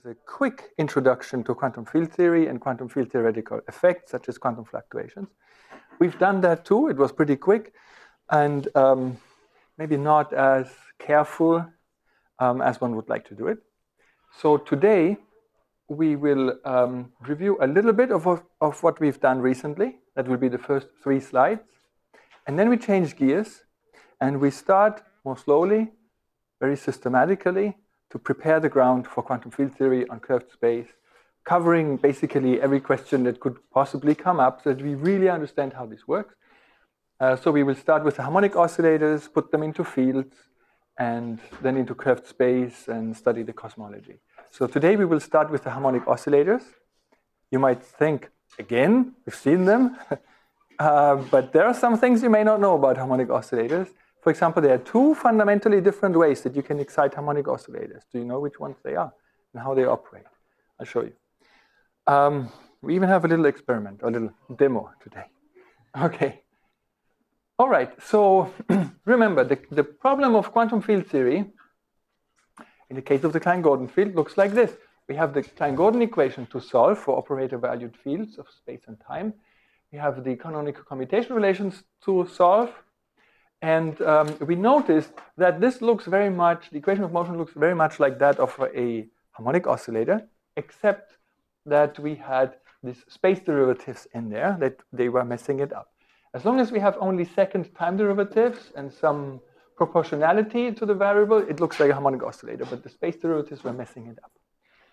with a quick introduction to quantum field theory and quantum field theoretical effects, such as quantum fluctuations. We've done that too. It was pretty quick and maybe not as careful as one would like to do it. So today, we will review a little bit of what we've done recently. That will be the first 3 slides. And then we change gears and we start more slowly, very systematically, to prepare the ground for quantum field theory on curved space, covering basically every question that could possibly come up so that we really understand how this works. So we will start with the harmonic oscillators, put them into fields, and then into curved space and study the cosmology. So today we will start with the harmonic oscillators. You might think, again, we've seen them, but there are some things you may not know about harmonic oscillators. For example, there are 2 fundamentally different ways that you can excite harmonic oscillators. Do you know which ones they are and how they operate? I'll show you. We even have a little experiment, a little demo today. Okay. All right, so remember, the problem of quantum field theory, in the case of the Klein-Gordon field, looks like this. We have the Klein-Gordon equation to solve for operator-valued fields of space and time. We have the canonical commutation relations to solve. And we noticed that this looks very much, the equation of motion looks very much like that of a harmonic oscillator, except that we had these space derivatives in there, that they were messing it up. As long as we have only second time derivatives and some proportionality to the variable, it looks like a harmonic oscillator, but the space derivatives were messing it up.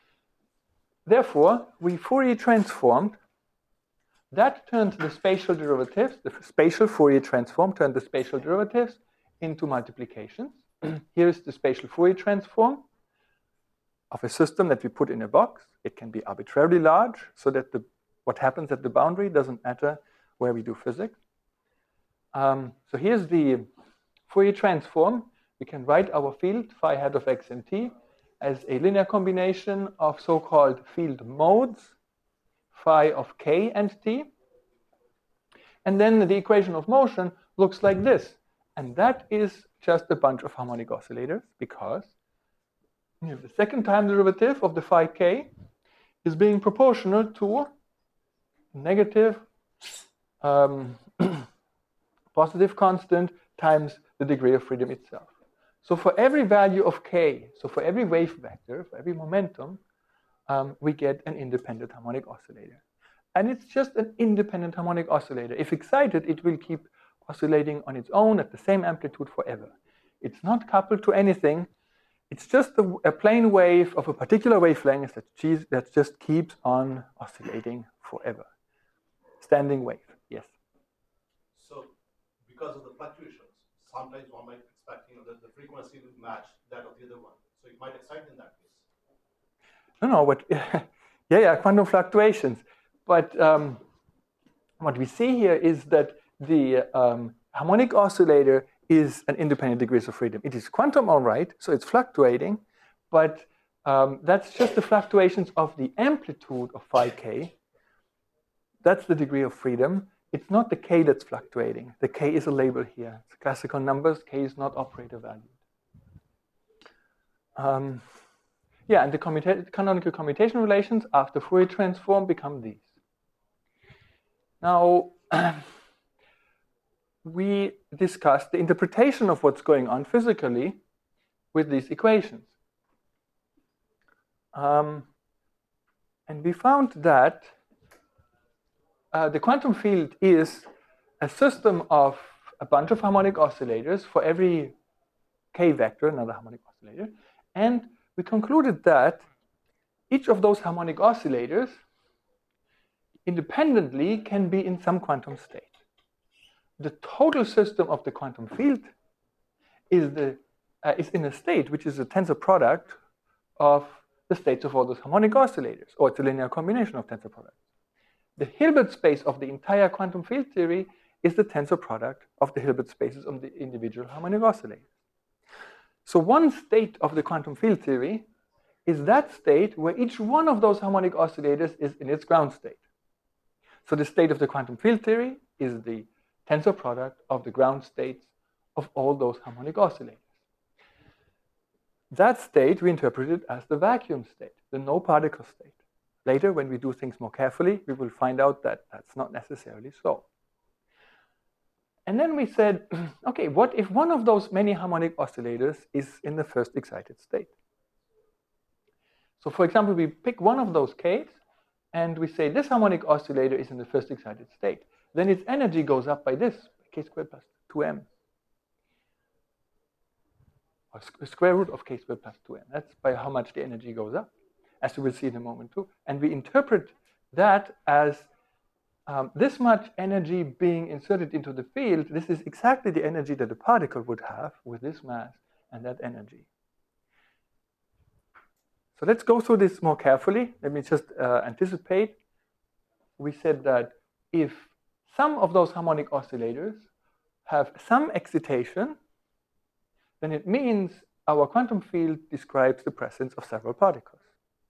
Therefore, we Fourier transformed. That turned the spatial derivatives, the spatial Fourier transform turned the spatial derivatives into multiplications. Here is the spatial Fourier transform of a system that we put in a box. It can be arbitrarily large, so that what happens at the boundary doesn't matter where we do physics. So here's the Fourier transform. We can write our field phi hat of x and t as a linear combination of so-called field modes, phi of k and t. And then the equation of motion looks like this. And that is just a bunch of harmonic oscillators, because the second time derivative of the phi k is being proportional to negative positive constant times the degree of freedom itself. So for every value of k, so for every wave vector, for every momentum, we get an independent harmonic oscillator. And it's just an independent harmonic oscillator. If excited, it will keep oscillating on its own at the same amplitude forever. It's not coupled to anything. It's just a plane wave of a particular wavelength that just keeps on oscillating forever. Standing wave, yes. So because of the fluctuations, sometimes one might expect that the frequency will match that of the other one. So it might excite in that case. No, but yeah, quantum fluctuations. But what we see here is that the harmonic oscillator is an independent degrees of freedom. It is quantum, all right, so it's fluctuating, but that's just the fluctuations of the amplitude of phi k. That's the degree of freedom. It's not the k that's fluctuating. The k is a label here. It's classical numbers. K is not operator valued. Yeah, and the canonical commutation relations after Fourier transform become these. Now, we discussed the interpretation of what's going on physically with these equations. And we found that the quantum field is a system of a bunch of harmonic oscillators for every k vector, another harmonic oscillator. And we concluded that each of those harmonic oscillators independently can be in some quantum state. The total system of the quantum field is in a state which is a tensor product of the states of all those harmonic oscillators, or it's a linear combination of tensor products. The Hilbert space of the entire quantum field theory is the tensor product of the Hilbert spaces of the individual harmonic oscillators. So one state of the quantum field theory is that state where each one of those harmonic oscillators is in its ground state. So the state of the quantum field theory is the tensor product of the ground states of all those harmonic oscillators. That state we interpreted as the vacuum state, the no particle state. Later, when we do things more carefully, we will find out that that's not necessarily so. And then we said, okay, what if one of those many harmonic oscillators is in the first excited state? So for example, we pick one of those Ks, and we say this harmonic oscillator is in the first excited state. Then its energy goes up by this, k squared plus 2m. Or square root of k squared plus 2m. That's by how much the energy goes up, as we will see in a moment too. And we interpret that as this much energy being inserted into the field. This is exactly the energy that a particle would have with this mass and that energy. So let's go through this more carefully. Let me just anticipate. We said that if some of those harmonic oscillators have some excitation, then it means our quantum field describes the presence of several particles.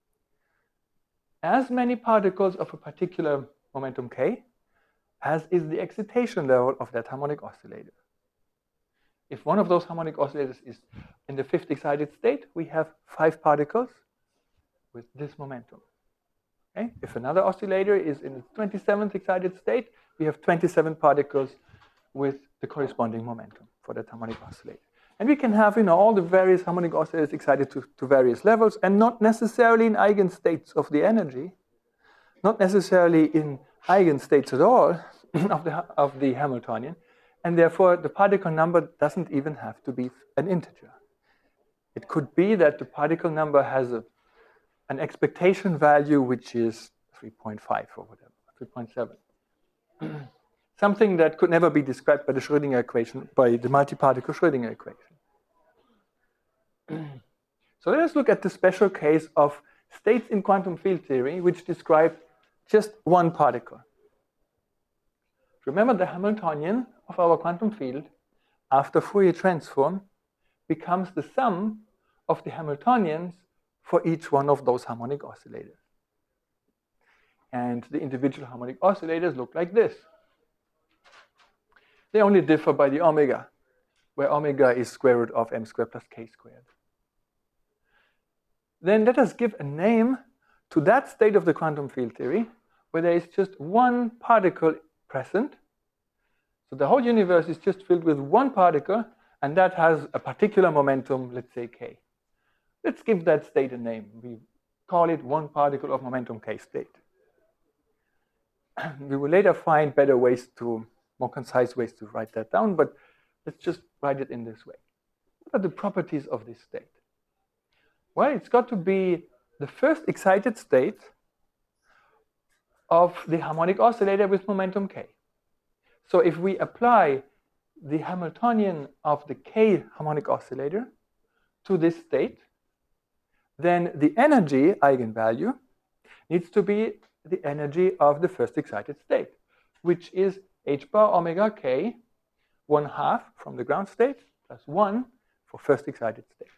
As many particles of a particular momentum k as is the excitation level of that harmonic oscillator. If one of those harmonic oscillators is in the fifth excited state, we have 5 particles with this momentum. Okay? If another oscillator is in the 27th excited state, we have 27 particles with the corresponding momentum for that harmonic oscillator. And we can have all the various harmonic oscillators excited to various levels, and not necessarily in eigenstates of the energy, not necessarily in eigenstates at all of the Hamiltonian, and therefore the particle number doesn't even have to be an integer. It could be that the particle number has an expectation value which is 3.5 or whatever, 3.7. Something that could never be described by the Schrödinger equation, by the multi-particle Schrödinger equation. So let us look at the special case of states in quantum field theory which describe just one particle. Remember, the Hamiltonian of our quantum field, after Fourier transform, becomes the sum of the Hamiltonians for each one of those harmonic oscillators. And the individual harmonic oscillators look like this. They only differ by the omega, where omega is square root of m squared plus k squared. Then let us give a name to that state of the quantum field theory where there is just one particle present. So the whole universe is just filled with one particle, and that has a particular momentum, let's say k. Let's give that state a name. We call it one particle of momentum k state. We will later find better ways more concise ways to write that down, but let's just write it in this way. What are the properties of this state? Well, it's got to be the first excited state of the harmonic oscillator with momentum k. So if we apply the Hamiltonian of the k harmonic oscillator to this state, then the energy eigenvalue needs to be the energy of the first excited state, which is h bar omega k, 1/2 from the ground state, plus 1 for first excited state.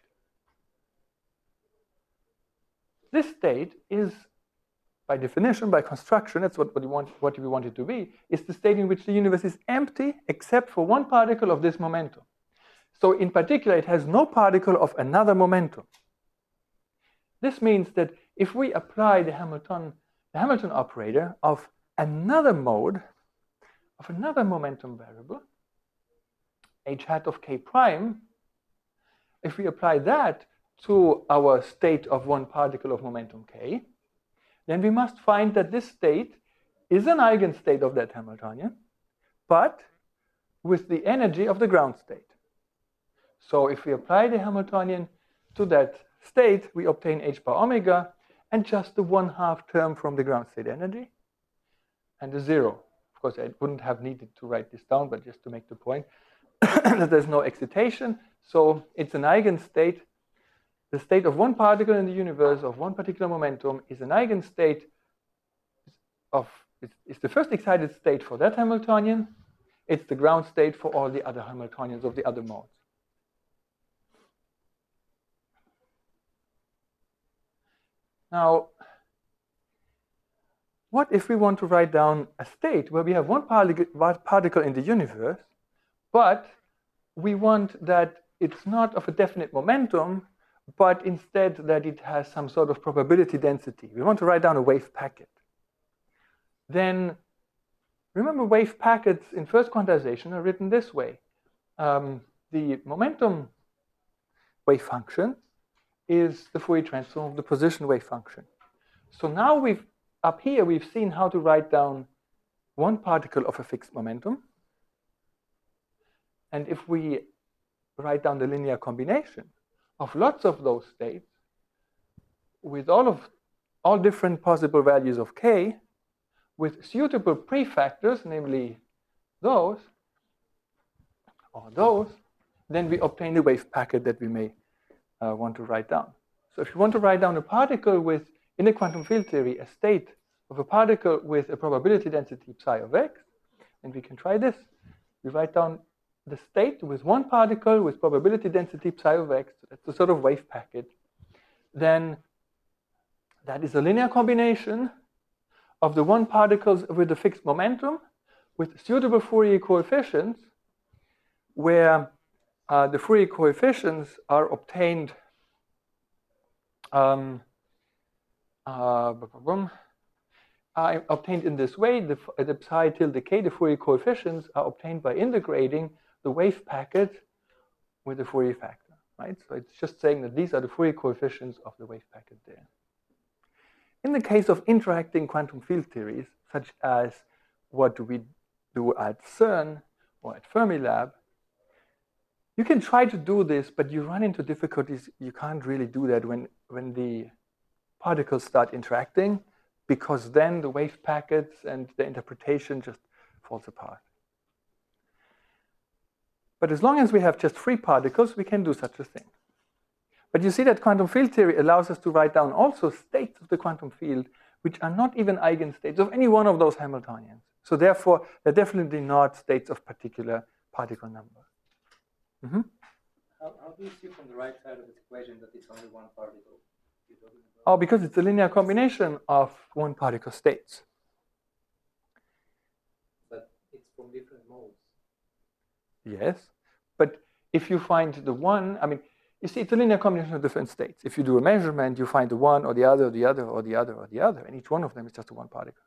This state is, by definition, by construction, that's what we want it to be, is the state in which the universe is empty except for one particle of this momentum. So in particular, it has no particle of another momentum. This means that if we apply the Hamilton operator of another mode, of another momentum variable, h hat of k prime, if we apply that to our state of one particle of momentum k, then we must find that this state is an eigenstate of that Hamiltonian, but with the energy of the ground state. So if we apply the Hamiltonian to that state, we obtain h bar omega and just the 1/2 term from the ground state energy and a 0. Of course, I wouldn't have needed to write this down, but just to make the point that there's no excitation. So it's an eigenstate. The state of one particle in the universe of one particular momentum is an eigenstate of, it's the first excited state for that Hamiltonian. It's the ground state for all the other Hamiltonians of the other modes. Now, what if we want to write down a state where we have one particle in the universe, but we want that it's not of a definite momentum, but instead that it has some sort of probability density. We want to write down a wave packet. Then remember, wave packets in first quantization are written this way. The momentum wave function is the Fourier transform of the position wave function. So now up here we've seen how to write down one particle of a fixed momentum. And if we write down the linear combination of lots of those states with all different possible values of k, with suitable prefactors, namely those or those, then we obtain the wave packet that we may want to write down. So if you want to write down a particle with, in a quantum field theory, a state of a particle with a probability density psi of x, and we can try this. We write down the state with one particle with probability density psi of x, that's a sort of wave packet. Then that is a linear combination of the one particles with a fixed momentum with suitable Fourier coefficients, where the Fourier coefficients are obtained obtained in this way. The psi tilde k, the Fourier coefficients, are obtained by integrating the wave packet with the Fourier factor, right? So it's just saying that these are the Fourier coefficients of the wave packet there. In the case of interacting quantum field theories, such as what we do at CERN or at Fermilab, you can try to do this, but you run into difficulties. You can't really do that when the particles start interacting, because then the wave packets and the interpretation just falls apart. But as long as we have just free particles, we can do such a thing. But you see that quantum field theory allows us to write down also states of the quantum field which are not even eigenstates of any one of those Hamiltonians. So therefore, they're definitely not states of particular particle number. Mm-hmm. How do you see from the right side of this equation that it's only one particle? Oh, because it's a linear combination of one particle states. But it's from different modes. Yes, but if you find the one, I mean, you see, it's a linear combination of different states. If you do a measurement, you find the one or the other or the other or the other or the other, and each one of them is just a one particle.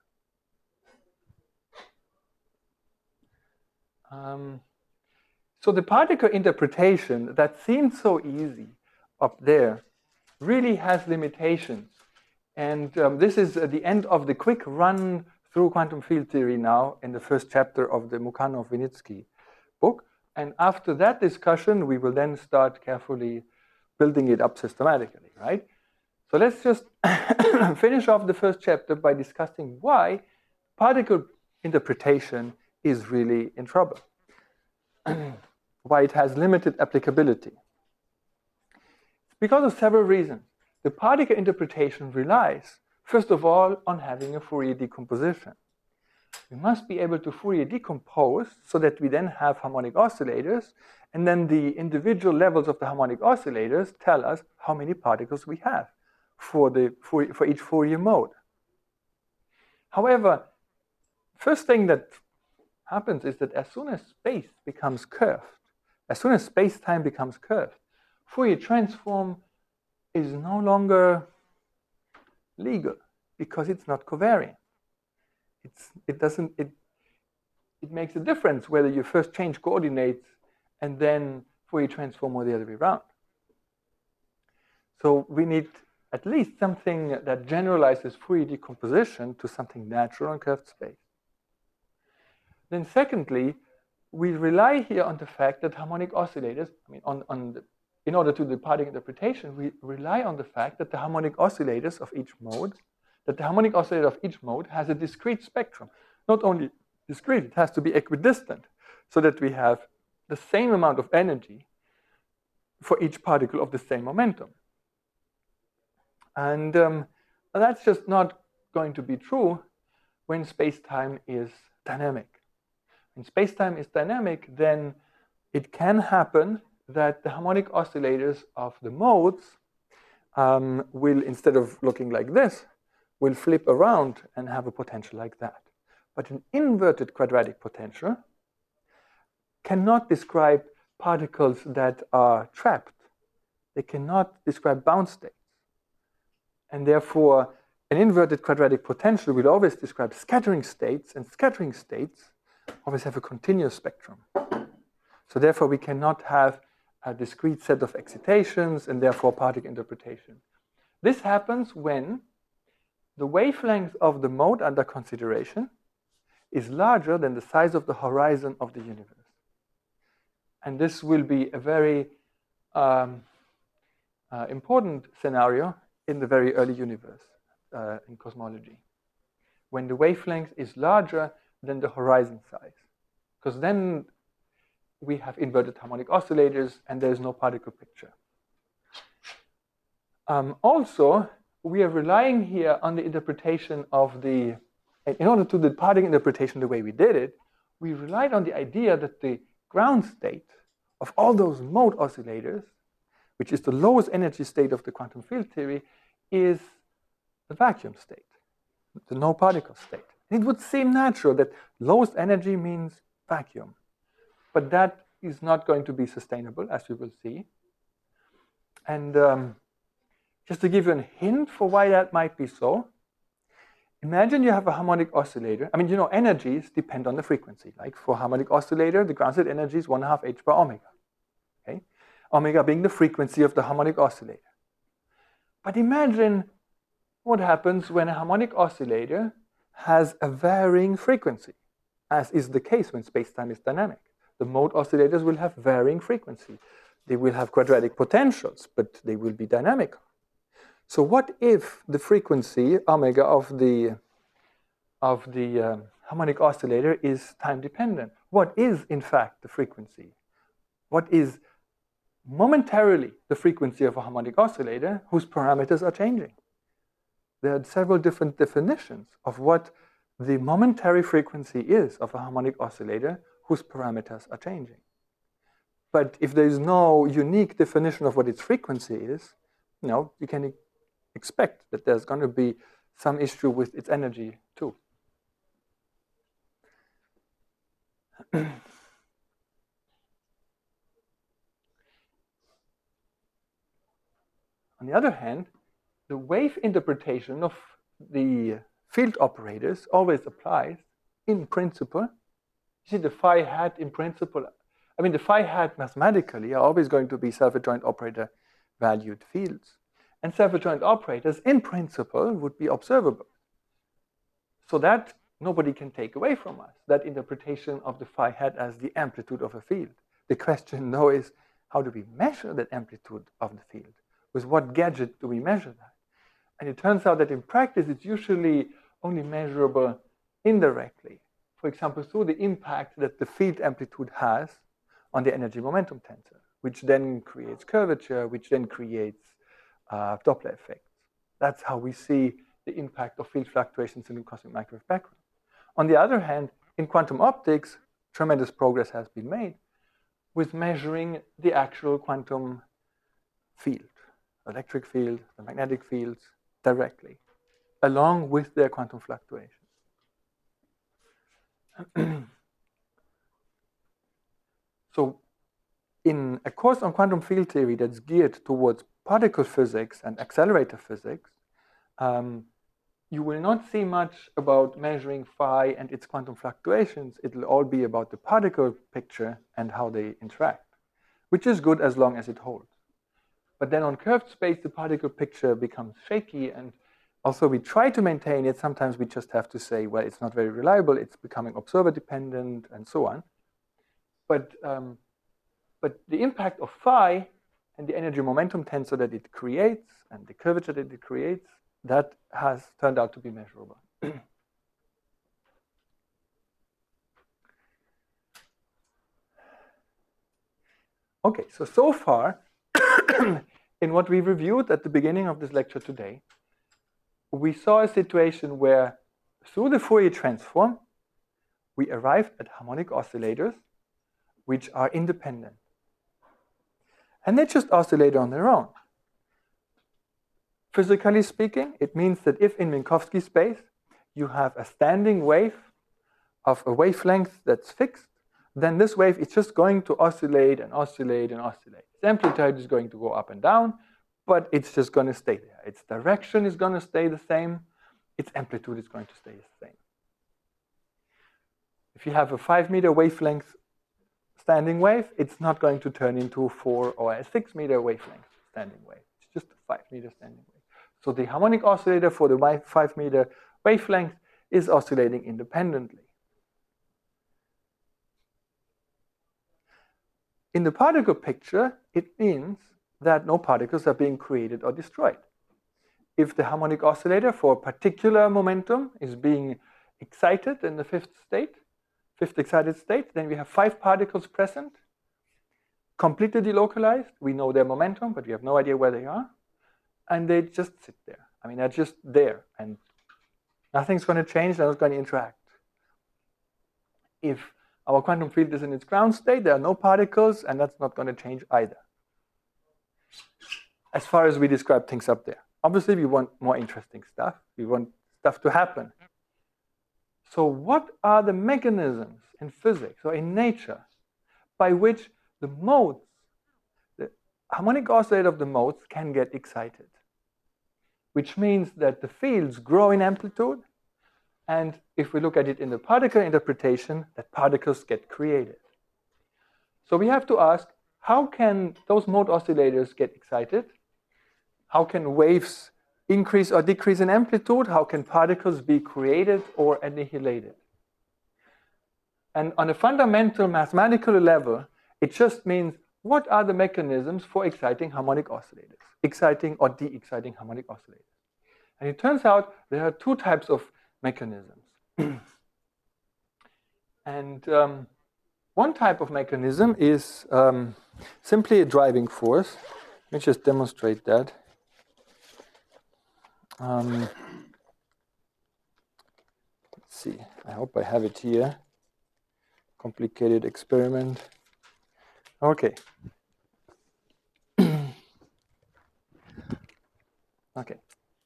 So the particle interpretation that seems so easy up there really has limitations. And this is the end of the quick run through quantum field theory now in the first chapter of the Mukhanov-Vinitsky book. And after that discussion, we will then start carefully building it up systematically, right? So let's just finish off the first chapter by discussing why particle interpretation is really in trouble, why it has limited applicability. It's because of several reasons. The particle interpretation relies, first of all, on having a Fourier decomposition. We must be able to Fourier decompose so that we then have harmonic oscillators, and then the individual levels of the harmonic oscillators tell us how many particles we have for each Fourier mode. However, first thing that happens is that as soon as space becomes curved, as soon as space-time becomes curved, Fourier transform is no longer legal because it's not covariant. It makes a difference whether you first change coordinates and then Fourier transform or the other way around. So we need at least something that generalizes Fourier decomposition to something natural in curved space. Then secondly, we rely here on the fact that harmonic oscillators, in order to do particle interpretation, we rely on the fact that the harmonic oscillators of each mode, has a discrete spectrum. Not only discrete, it has to be equidistant, so that we have the same amount of energy for each particle of the same momentum. And that's just not going to be true when space-time is dynamic. When space-time is dynamic, then it can happen that the harmonic oscillators of the modes will, instead of looking like this, will flip around and have a potential like that. But an inverted quadratic potential cannot describe particles that are trapped They cannot describe bound states. And therefore, an inverted quadratic potential will always describe scattering states, and scattering states always have a continuous spectrum. So therefore, we cannot have a discrete set of excitations and therefore particle interpretation. This happens when the wavelength of the mode under consideration is larger than the size of the horizon of the universe. And this will be a very important scenario in the very early universe in cosmology, when the wavelength is larger than the horizon size, because then we have inverted harmonic oscillators and there is no particle picture. Also, we are relying here on the interpretation of the, in order to do the particle interpretation the way we did it, we relied on the idea that the ground state of all those mode oscillators, which is the lowest energy state of the quantum field theory, is the vacuum state, the no particle state. It would seem natural that lowest energy means vacuum, but that is not going to be sustainable, as we will see. And just to give you a hint for why that might be so, imagine you have a harmonic oscillator. I mean, you know, energies depend on the frequency. Like for harmonic oscillator, the ground state energy is 1/2 h bar omega. Okay? Omega being the frequency of the harmonic oscillator. But imagine what happens when a harmonic oscillator has a varying frequency, as is the case when space-time is dynamic. The mode oscillators will have varying frequency. They will have quadratic potentials, but they will be dynamic. So what if the frequency omega of the harmonic oscillator is time dependent? What is in fact the frequency? What is momentarily the frequency of a harmonic oscillator whose parameters are changing? There are several different definitions of what the momentary frequency is of a harmonic oscillator whose parameters are changing. But if there is no unique definition of what its frequency is, you know, you can expect that there's going to be some issue with its energy too. On the other hand, the wave interpretation of the field operators always applies in principle. You see, the phi hat in principle, I mean, the phi hat mathematically are always going to be self-adjoint operator valued fields. And self-adjoint operators in principle would be observable. So that nobody can take away from us, that interpretation of the phi hat as the amplitude of a field. The question now is, how do we measure that amplitude of the field? With what gadget do we measure that? And it turns out that in practice, it's usually only measurable indirectly. For example, through the impact that the field amplitude has on the energy momentum tensor, which then creates curvature, which then creates Doppler effects. That's how we see the impact of field fluctuations in the cosmic microwave background. On the other hand, in quantum optics, tremendous progress has been made with measuring the actual quantum field, electric field, the magnetic fields, directly, along with their quantum fluctuations. So in a course on quantum field theory that's geared towards particle physics and accelerator physics, you will not see much about measuring phi and its quantum fluctuations. It'll all be about the particle picture and how they interact, which is good as long as it holds. But then on curved space, the particle picture becomes shaky, and also we try to maintain it. Sometimes we just have to say, well, it's not very reliable, it's becoming observer dependent, and so on. But the impact of phi and the energy momentum tensor that it creates and the curvature that it creates, that has turned out to be measurable. Okay, so far, in what we reviewed at the beginning of this lecture today, we saw a situation where, through the Fourier transform, we arrived at harmonic oscillators which are independent. And they just oscillate on their own. Physically speaking, it means that if in Minkowski space you have a standing wave of a wavelength that's fixed, then this wave is just going to oscillate and oscillate and oscillate. Its amplitude is going to go up and down, but it's just going to stay there. Its direction is going to stay the same. Its amplitude is going to stay the same. If you have a 5-meter wavelength standing wave, it's not going to turn into 4 or a 6-meter wavelength standing wave. It's just a 5-meter standing wave. So the harmonic oscillator for the 5-meter wavelength is oscillating independently. In the particle picture, it means that no particles are being created or destroyed. If the harmonic oscillator for a particular momentum is being excited in the fifth excited state, then we have 5 particles present, completely delocalized. We know their momentum, but we have no idea where they are. And they just sit there. I mean, they're just there. And nothing's going to change. They're not going to interact. If our quantum field is in its ground state, there are no particles, and that's not going to change either, as far as we describe things up there. Obviously, we want more interesting stuff. We want stuff to happen. So what are the mechanisms in physics or in nature by which the modes, the harmonic oscillator of the modes can get excited? Which means that the fields grow in amplitude, and if we look at it in the particle interpretation, that particles get created. So we have to ask, how can those mode oscillators get excited? How can waves increase or decrease in amplitude? How can particles be created or annihilated? And on a fundamental mathematical level, it just means, what are the mechanisms for exciting harmonic oscillators? Exciting or de-exciting harmonic oscillators. And it turns out there are 2 types of mechanisms. And one type of mechanism is simply a driving force. Let me just demonstrate that. Let's see, I hope I have it here. Complicated experiment. Okay. Okay.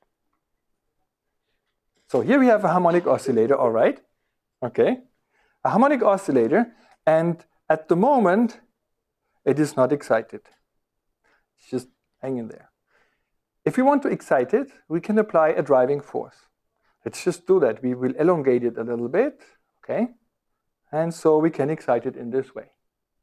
So here we have a harmonic oscillator, all right. Okay. A harmonic oscillator, and at the moment, it is not excited. It's just hanging there. If we want to excite it, we can apply a driving force. Let's just do that. We will elongate it a little bit, okay? And so we can excite it in this way.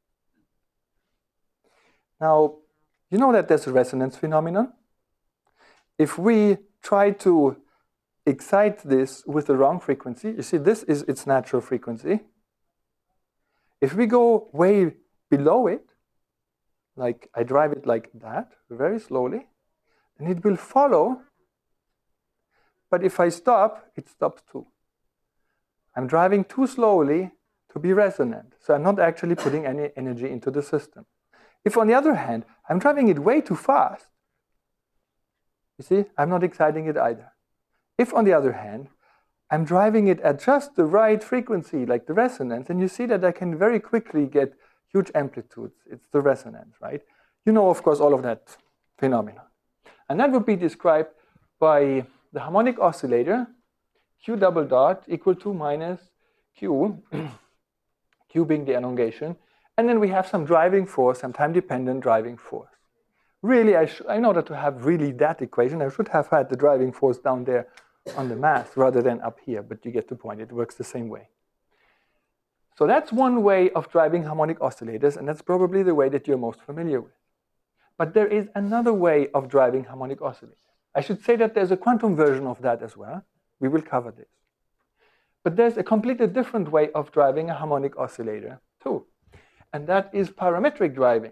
Now, you know that there's a resonance phenomenon. If we try to excite this with the wrong frequency, you see this is its natural frequency. If we go way below it, like I drive it like that, very slowly, then it will follow. But if I stop, it stops too. I'm driving too slowly to be resonant, so I'm not actually putting any energy into the system. If, on the other hand, I'm driving it way too fast, you see, I'm not exciting it either. If, on the other hand, I'm driving it at just the right frequency, like the resonance, and you see that I can very quickly get huge amplitudes. It's the resonance, right? You know, of course, all of that phenomenon. And that would be described by the harmonic oscillator, Q double dot equal to minus Q, Q being the elongation, and then we have some driving force, some time-dependent driving force. Really, in order to have really that equation, I should have had the driving force down there on the mass rather than up here, but you get the point, it works the same way. So that's one way of driving harmonic oscillators, and that's probably the way that you're most familiar with. But there is another way of driving harmonic oscillators. I should say that there's a quantum version of that as well. We will cover this. But there's a completely different way of driving a harmonic oscillator too, and that is parametric driving.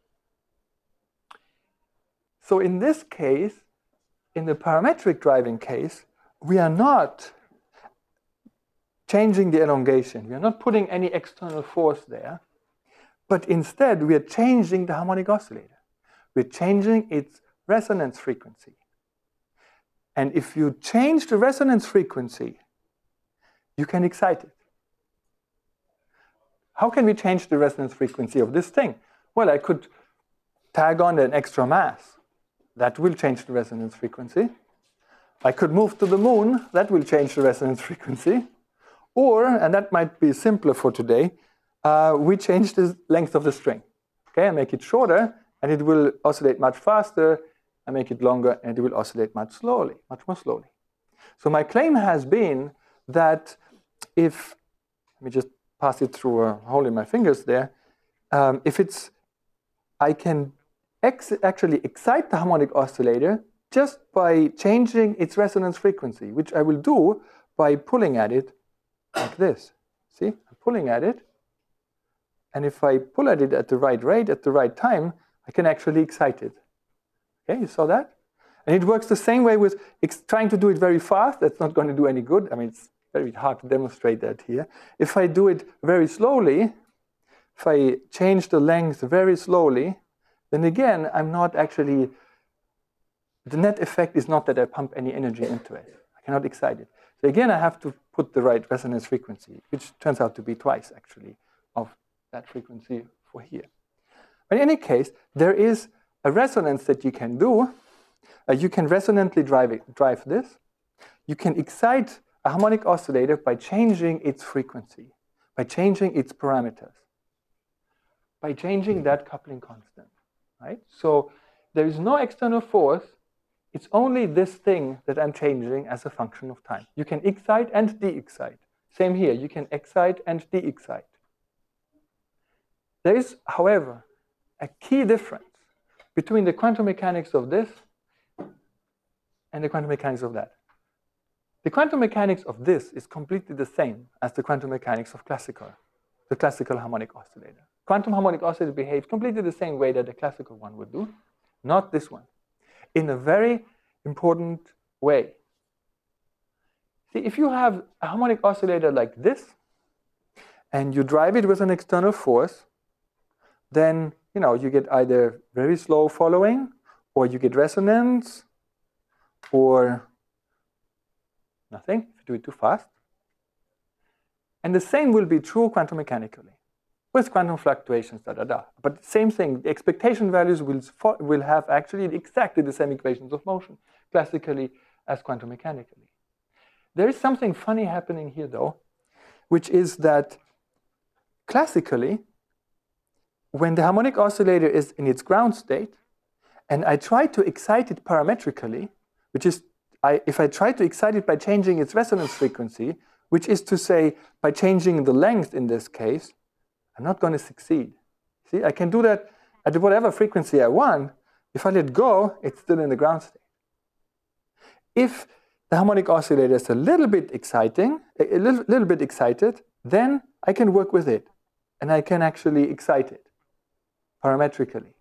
So in this case, in the parametric driving case, we are not changing the elongation. We are not putting any external force there, but instead we are changing the harmonic oscillator. We're changing its resonance frequency. And if you change the resonance frequency, you can excite it. How can we change the resonance frequency of this thing? Well, I could tag on an extra mass. That will change the resonance frequency. I could move to the moon. That will change the resonance frequency. Or, and that might be simpler for today, we change the length of the string. Okay, I make it shorter, and it will oscillate much faster. I make it longer, and it will oscillate much more slowly. So my claim has been that if, let me just pass it through a hole in my fingers there, I can actually excite the harmonic oscillator just by changing its resonance frequency, which I will do by pulling at it like this. See, I'm pulling at it, and if I pull at it at the right rate, at the right time, I can actually excite it. Okay, you saw that? And it works the same way with trying to do it very fast. That's not going to do any good. I mean, it's very hard to demonstrate that here. If I do it very slowly, if I change the length very slowly, then again, I'm not actually, the net effect is not that I pump any energy into it. I cannot excite it. So again, I have to put the right resonance frequency, which turns out to be twice, actually, of that frequency for here. But in any case, there is a resonance that you can do. You can resonantly drive this. You can excite a harmonic oscillator by changing its frequency, by changing its parameters, by changing that coupling constant, right? So there is no external force. It's only this thing that I'm changing as a function of time. You can excite and de-excite. Same here, you can excite and de-excite. There is, however, a key difference between the quantum mechanics of this and the quantum mechanics of that. The quantum mechanics of this is completely the same as the quantum mechanics of the classical harmonic oscillator. Quantum harmonic oscillator behaves completely the same way that the classical one would do, not this one, in a very important way. See, if you have a harmonic oscillator like this, and you drive it with an external force, then you get either very slow following, or you get resonance, or nothing if you do it too fast. And the same will be true quantum mechanically, with quantum fluctuations, But same thing, the expectation values will have actually exactly the same equations of motion, classically as quantum mechanically. There is something funny happening here, though, which is that classically, when the harmonic oscillator is in its ground state, and I try to excite it parametrically, which is, if I try to excite it by changing its resonance frequency, which is to say, by changing the length in this case, I'm not going to succeed. See, I can do that at whatever frequency I want. If I let go, it's still in the ground state. If the harmonic oscillator is a little bit exciting, a little bit excited, then I can work with it, and I can actually excite it parametrically.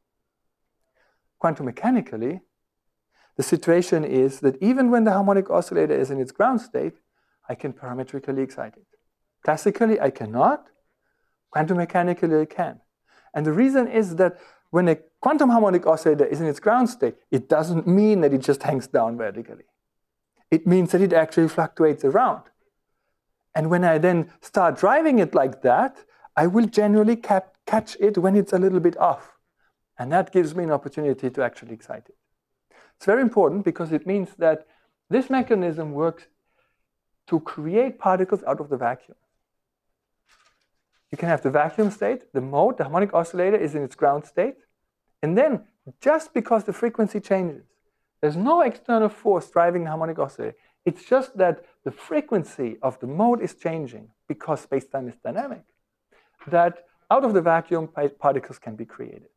Quantum mechanically, the situation is that even when the harmonic oscillator is in its ground state, I can parametrically excite it. Classically, I cannot. Quantum mechanically, I can. And the reason is that when a quantum harmonic oscillator is in its ground state, it doesn't mean that it just hangs down vertically. It means that it actually fluctuates around. And when I then start driving it like that, I will generally catch it when it's a little bit off. And that gives me an opportunity to actually excite it. It's very important because it means that this mechanism works to create particles out of the vacuum. You can have the vacuum state, the mode, the harmonic oscillator is in its ground state, and then just because the frequency changes, there's no external force driving the harmonic oscillator. It's just that the frequency of the mode is changing because space-time is dynamic, that out of the vacuum, particles can be created.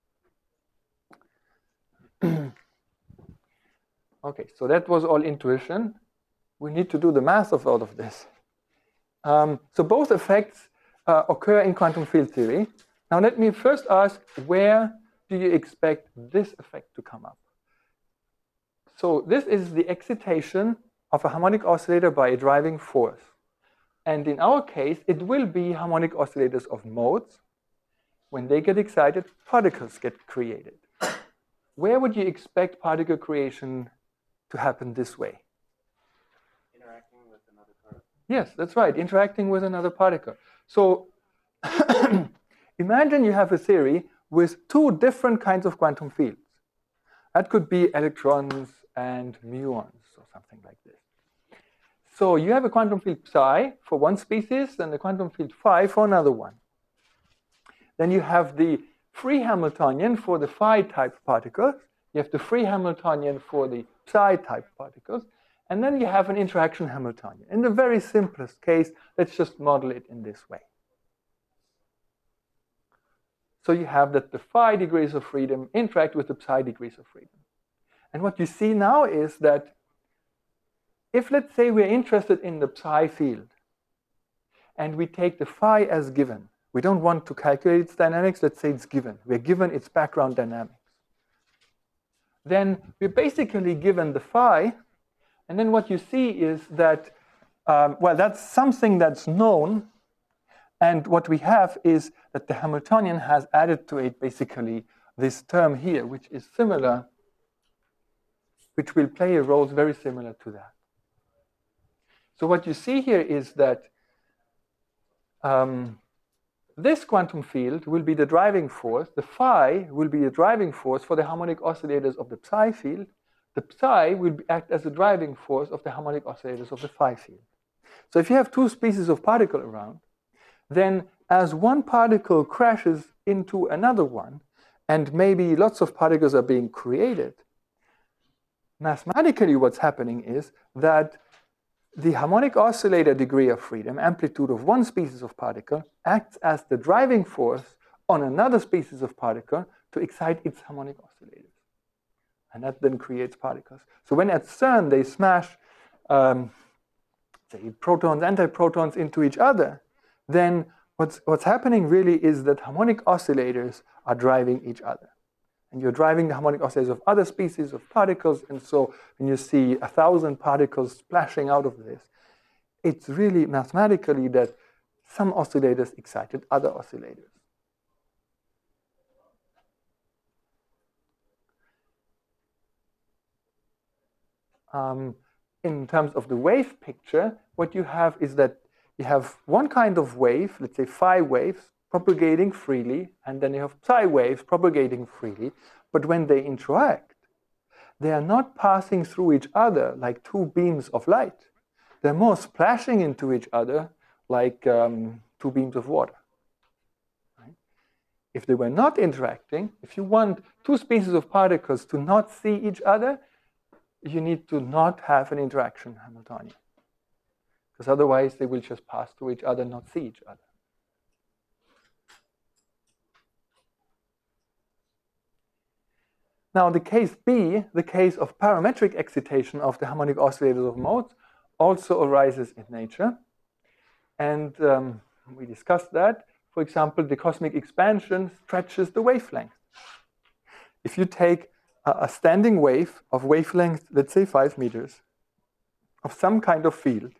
Okay, so that was all intuition. We need to do the math of all of this. So both effects occur in quantum field theory. Now let me first ask, where do you expect this effect to come up? So this is the excitation of a harmonic oscillator by a driving force. And in our case, it will be harmonic oscillators of modes. When they get excited, particles get created. Where would you expect particle creation to happen this way? Interacting with another particle. Yes, that's right, interacting with another particle. So imagine you have a theory with two different kinds of quantum fields. That could be electrons and muons or something like this. So you have a quantum field psi for one species and a quantum field phi for another one. Then you have the free Hamiltonian for the phi-type particles, you have the free Hamiltonian for the psi-type particles, and then you have an interaction Hamiltonian. In the very simplest case, let's just model it in this way. So you have that the phi degrees of freedom interact with the psi degrees of freedom. And what you see now is that if, let's say, we're interested in the psi field, and we take the phi as given, we don't want to calculate its dynamics, let's say it's given. We're given its background dynamics. Then we're basically given the phi, and then what you see is that, well, that's something that's known, and what we have is that the Hamiltonian has added to it basically this term here, which is similar, which will play a role very similar to that. So what you see here is that this quantum field will be the driving force. The phi will be the driving force for the harmonic oscillators of the psi field. The psi will act as the driving force of the harmonic oscillators of the phi field. So if you have two species of particle around, then as one particle crashes into another one, and maybe lots of particles are being created, mathematically what's happening is that the harmonic oscillator degree of freedom, amplitude of one species of particle, acts as the driving force on another species of particle to excite its harmonic oscillators. And that then creates particles. So when at CERN they smash, say, protons, antiprotons into each other, then what's happening really is that harmonic oscillators are driving each other. And you're driving the harmonic oscillators of other species of particles, and so when you see 1,000 particles splashing out of this, it's really mathematically that some oscillators excited other oscillators. In terms of the wave picture, what you have is that you have one kind of wave, let's say phi waves, propagating freely, and then you have psi waves propagating freely. But when they interact, they are not passing through each other like two beams of light. They're more splashing into each other like two beams of water. Right? If they were not interacting, if you want two species of particles to not see each other, you need to not have an interaction Hamiltonian. Because otherwise they will just pass through each other, not see each other. Now, the case B, the case of parametric excitation of the harmonic oscillators of modes, also arises in nature. And we discussed that. For example, the cosmic expansion stretches the wavelength. If you take a standing wave of wavelength, let's say 5 meters, of some kind of field,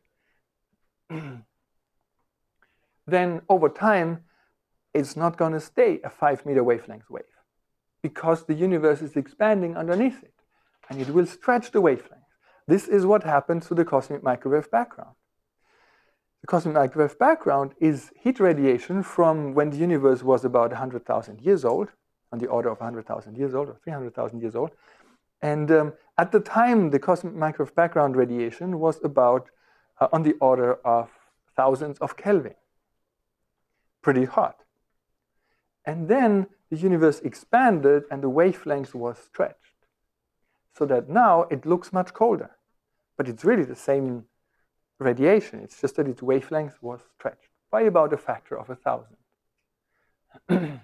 then over time, it's not going to stay a 5-meter wavelength wave, because the universe is expanding underneath it, and it will stretch the wavelength. This is what happens to the cosmic microwave background. The cosmic microwave background is heat radiation from when the universe was about 100,000 years old, on the order of 100,000 years old or 300,000 years old. And at the time, the cosmic microwave background radiation was about on the order of thousands of Kelvin. Pretty hot. And then the universe expanded and the wavelength was stretched. So that now it looks much colder. But it's really the same radiation. It's just that its wavelength was stretched by about a factor of 1,000.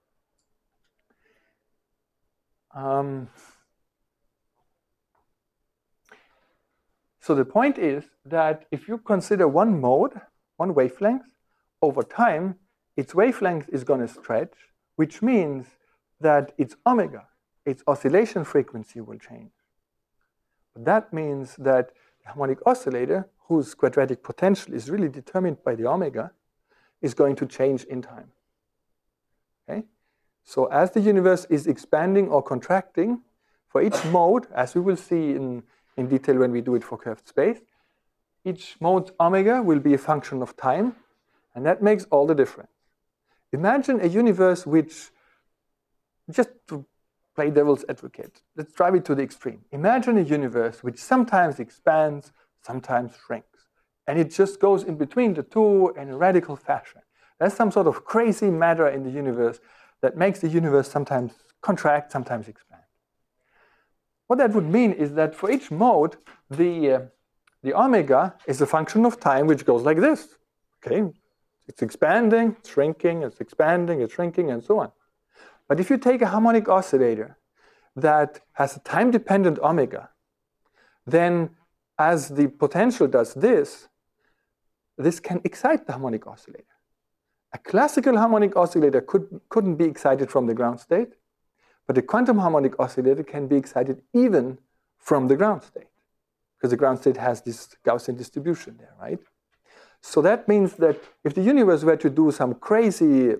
So the point is that if you consider one mode, one wavelength, over time, its wavelength is going to stretch, which means that its omega, its oscillation frequency, will change. That means that the harmonic oscillator, whose quadratic potential is really determined by the omega, is going to change in time. Okay? So as the universe is expanding or contracting, for each mode, as we will see in detail when we do it for curved space, each mode's omega will be a function of time, and that makes all the difference. Imagine a universe which, just to play devil's advocate, let's drive it to the extreme. Imagine a universe which sometimes expands, sometimes shrinks, and it just goes in between the two in a radical fashion. There's some sort of crazy matter in the universe that makes the universe sometimes contract, sometimes expand. What that would mean is that for each mode, the omega is a function of time which goes like this. Okay, it's expanding, it's shrinking, it's expanding, it's shrinking, and so on. But if you take a harmonic oscillator that has a time-dependent omega, then as the potential does this can excite the harmonic oscillator. A classical harmonic oscillator couldn't be excited from the ground state, but a quantum harmonic oscillator can be excited even from the ground state, because the ground state has this Gaussian distribution there, right? So that means that if the universe were to do some crazy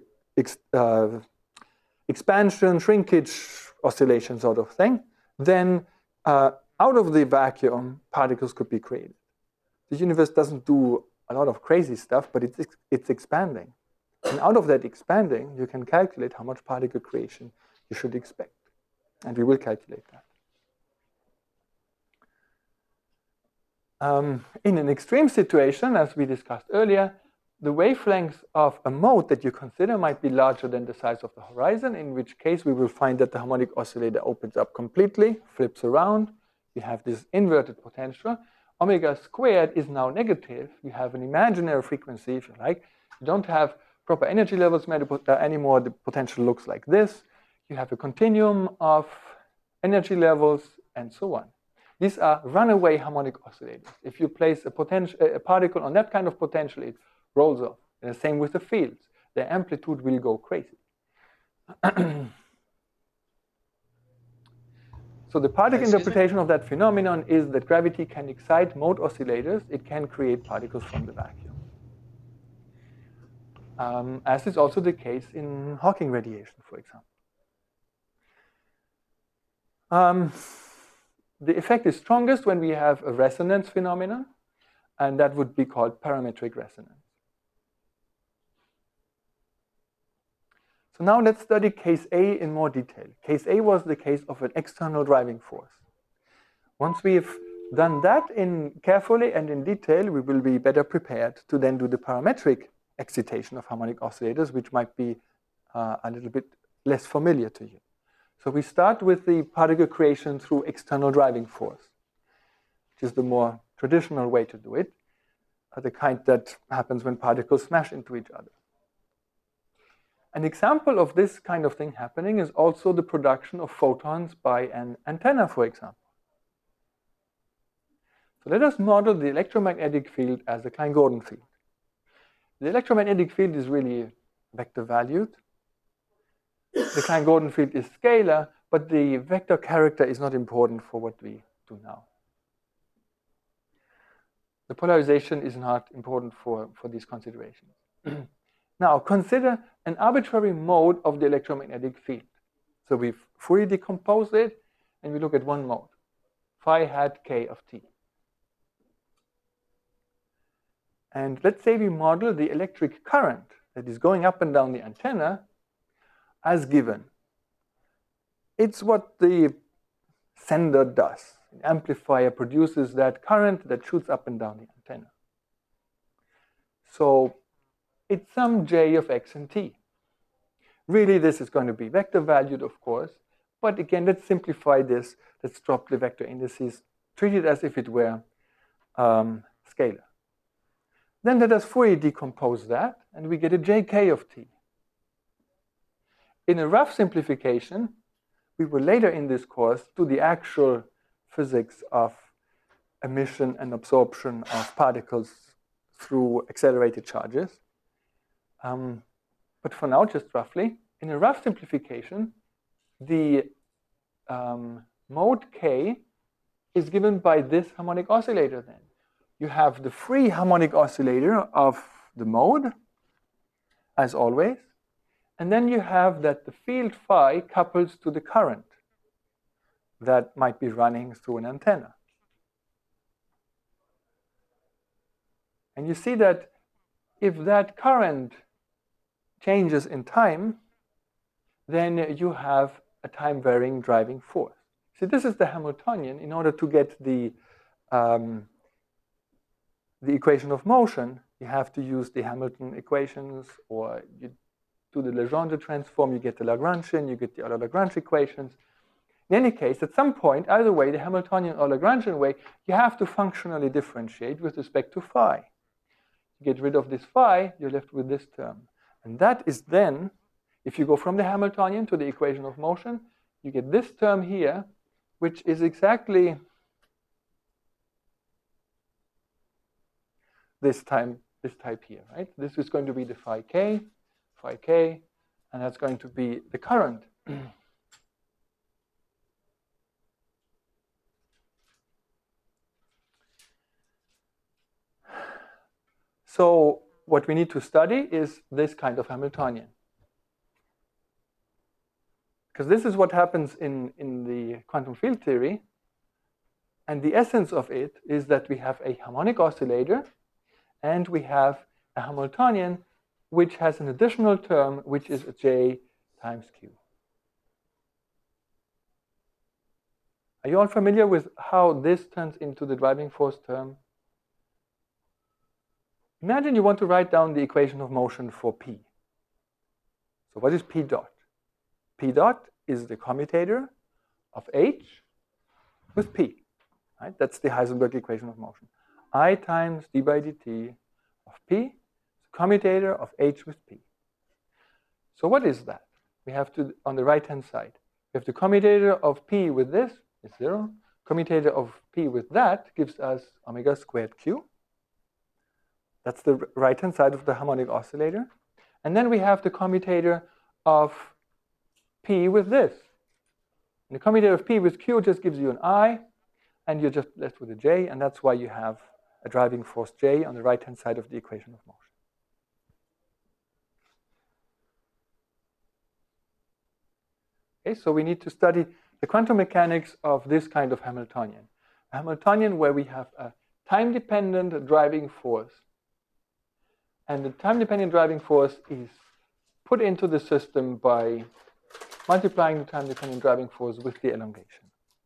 expansion, shrinkage oscillation sort of thing, then out of the vacuum, particles could be created. The universe doesn't do a lot of crazy stuff, but it's expanding. And out of that expanding, you can calculate how much particle creation you should expect. And we will calculate that. In an extreme situation, as we discussed earlier, the wavelength of a mode that you consider might be larger than the size of the horizon, in which case we will find that the harmonic oscillator opens up completely, flips around. You have this inverted potential. Omega squared is now negative. You have an imaginary frequency, if you like. You don't have proper energy levels anymore. The potential looks like this. You have a continuum of energy levels and so on. These are runaway harmonic oscillators. If you place a particle on that kind of potential, it rolls off. And the same with the fields. Their amplitude will go crazy. So the particle interpretation of that phenomenon is that gravity can excite mode oscillators. It can create particles from the vacuum. As is also the case in Hawking radiation, for example. The effect is strongest when we have a resonance phenomenon, and that would be called parametric resonance. So now let's study case A in more detail. Case A was the case of an external driving force. Once we've done that carefully and in detail, we will be better prepared to then do the parametric excitation of harmonic oscillators, which might be a little bit less familiar to you. So we start with the particle creation through external driving force, which is the more traditional way to do it, the kind that happens when particles smash into each other. An example of this kind of thing happening is also the production of photons by an antenna, for example. So let us model the electromagnetic field as a Klein-Gordon field. The electromagnetic field is really vector valued. The Klein-Gordon field is scalar, but the vector character is not important for what we do now. The polarization is not important for these considerations. Now, consider an arbitrary mode of the electromagnetic field. So we've Fourier decomposed it, and we look at one mode, phi hat k of t. And let's say we model the electric current that is going up and down the antenna as given. It's what the sender does. An amplifier produces that current that shoots up and down the antenna. So it's some j of x and t. Really, this is going to be vector valued, of course. But again, let's simplify this. Let's drop the vector indices, treat it as if it were scalar. Then let us Fourier decompose that, and we get a jk of t. In a rough simplification, we will later in this course do the actual physics of emission and absorption of particles through accelerated charges. But for now, just roughly, in a rough simplification, the mode k is given by this harmonic oscillator then. You have the free harmonic oscillator of the mode, as always, and then you have that the field phi couples to the current that might be running through an antenna. And you see that if that current changes in time, then you have a time-varying driving force. See, this is the Hamiltonian. In order to get the equation of motion, you have to use the Hamilton equations, or you do the Legendre transform, you get the Lagrangian, you get the Euler-Lagrange equations. In any case, at some point, either way, the Hamiltonian or Lagrangian way, you have to functionally differentiate with respect to phi. You get rid of this phi, you're left with this term. And that is then, if you go from the Hamiltonian to the equation of motion, you get this term here, which is exactly this type here, right? This is going to be the phi k, and that's going to be the current. So what we need to study is this kind of Hamiltonian. Because this is what happens in the quantum field theory. And the essence of it is that we have a harmonic oscillator and we have a Hamiltonian which has an additional term which is J times Q. Are you all familiar with how this turns into the driving force term? Imagine you want to write down the equation of motion for P. So what is P dot? P dot is the commutator of H with P. Right? That's the Heisenberg equation of motion. I times d by dt of P, commutator of H with P. So what is that? We have to, on the right-hand side, we have the commutator of P with this is 0. Commutator of P with that gives us omega squared Q. That's the right-hand side of the harmonic oscillator. And then we have the commutator of P with this. And the commutator of P with Q just gives you an I, and you're just left with a J, and that's why you have a driving force J on the right-hand side of the equation of motion. Okay, so we need to study the quantum mechanics of this kind of Hamiltonian. A Hamiltonian where we have a time-dependent driving force. And the time-dependent driving force is put into the system by multiplying the time-dependent driving force with the elongation.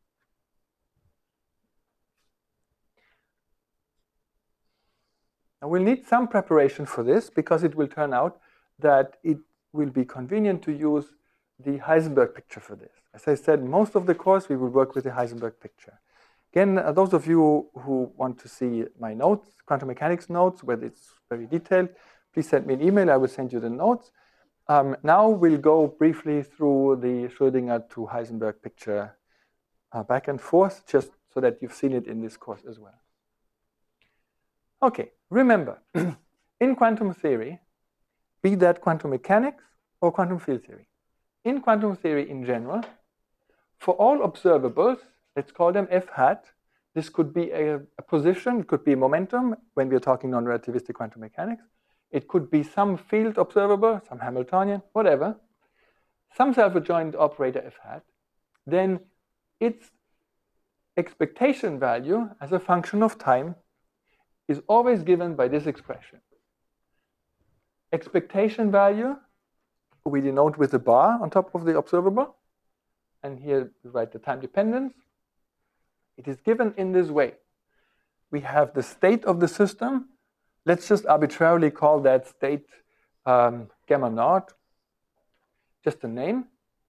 Now we'll need some preparation for this because it will turn out that it will be convenient to use the Heisenberg picture for this. As I said, most of the course we will work with the Heisenberg picture. Again, those of you who want to see my notes, quantum mechanics notes, where it's very detailed, please send me an email. I will send you the notes. Now we'll go briefly through the Schrödinger to Heisenberg picture back and forth, just so that you've seen it in this course as well. Okay, remember, in quantum theory, be that quantum mechanics or quantum field theory, in quantum theory in general, for all observables, let's call them f hat. This could be a position, it could be a momentum when we're talking non-relativistic quantum mechanics. It could be some field observable, some Hamiltonian, whatever, some self-adjoint operator f hat. Then its expectation value as a function of time is always given by this expression. Expectation value we denote with a bar on top of the observable. And here we write the time dependence. It is given in this way. We have the state of the system. Let's just arbitrarily call that state gamma naught, just a name.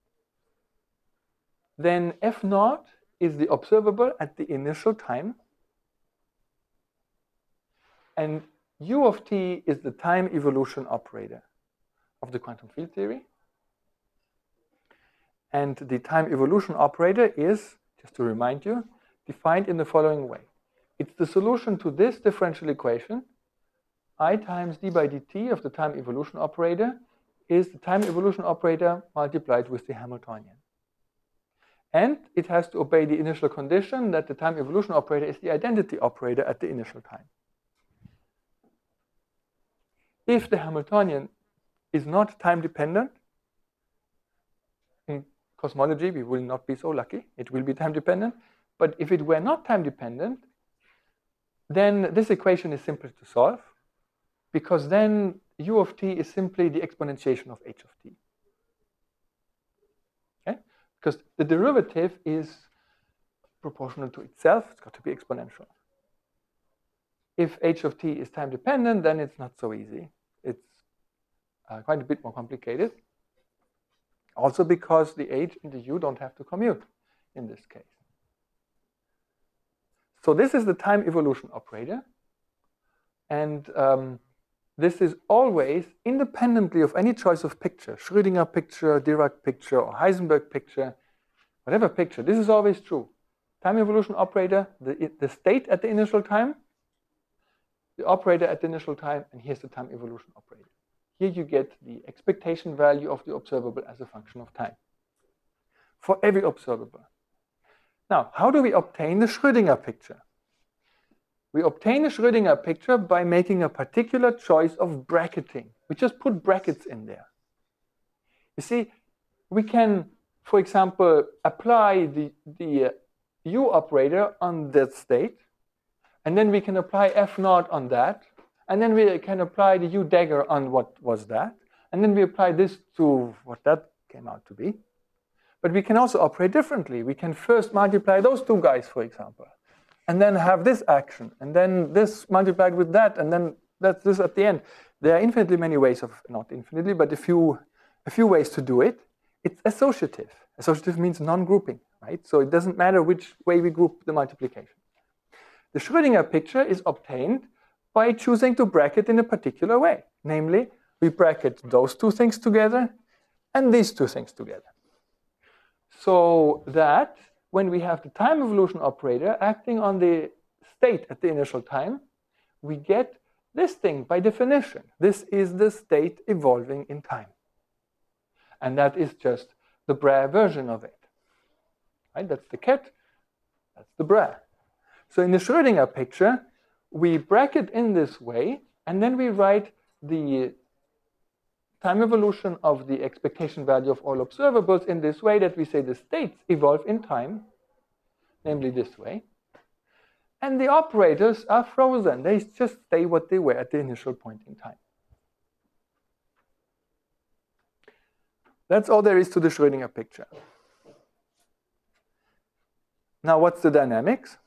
Then f naught is the observable at the initial time. And u of t is the time evolution operator of the quantum field theory. And the time evolution operator is, just to remind you, defined in the following way. It's the solution to this differential equation. I times d by dt of the time evolution operator is the time evolution operator multiplied with the Hamiltonian. And it has to obey the initial condition that the time evolution operator is the identity operator at the initial time. If the Hamiltonian is not time dependent, in cosmology we will not be so lucky, it will be time dependent. But if it were not time dependent, then this equation is simple to solve, because then u of t is simply the exponentiation of h of t. Okay? Because the derivative is proportional to itself, it's got to be exponential. If h of t is time dependent, then it's not so easy. It's quite a bit more complicated. Also because the h and the u don't have to commute in this case. So this is the time evolution operator. And this is always independently of any choice of picture, Schrödinger picture, Dirac picture, or Heisenberg picture, whatever picture. This is always true. Time evolution operator, the state at the initial time, the operator at the initial time, and here's the time evolution operator. Here you get the expectation value of the observable as a function of time for every observable. Now, how do we obtain the Schrödinger picture? We obtain a Schrödinger picture by making a particular choice of bracketing. We just put brackets in there. You see, we can, for example, apply the U operator on that state, and then we can apply F naught on that, and then we can apply the U dagger on what was that, and then we apply this to what that came out to be. But we can also operate differently. We can first multiply those two guys, for example, and then have this action, and then this multiplied with that, and then that's this at the end. There are infinitely many ways of, not infinitely, but a few ways to do it. It's associative. Associative means non-grouping, right? So it doesn't matter which way we group the multiplication. The Schrödinger picture is obtained by choosing to bracket in a particular way. Namely, we bracket those two things together and these two things together. So that when we have the time evolution operator acting on the state at the initial time, we get this thing by definition. This is the state evolving in time. And that is just the Bra version of it. Right? That's the cat, that's the Bra. So in the Schrödinger picture, we bracket in this way, and then we write the time evolution of the expectation value of all observables in this way that we say the states evolve in time, namely this way. And the operators are frozen. They just stay what they were at the initial point in time. That's all there is to the Schrödinger picture. Now, what's the dynamics?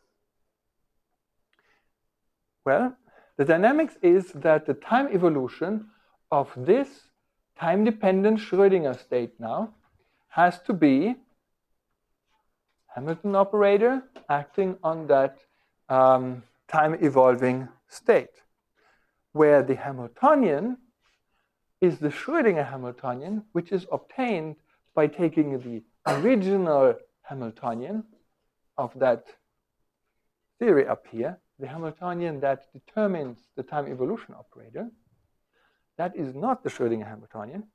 Well, the dynamics is that the time evolution of this time-dependent Schrödinger state now has to be Hamilton operator acting on that time-evolving state, where the Hamiltonian is the Schrödinger Hamiltonian, which is obtained by taking the original Hamiltonian of that theory up here, the Hamiltonian that determines the time evolution operator. That is not the Schrödinger Hamiltonian.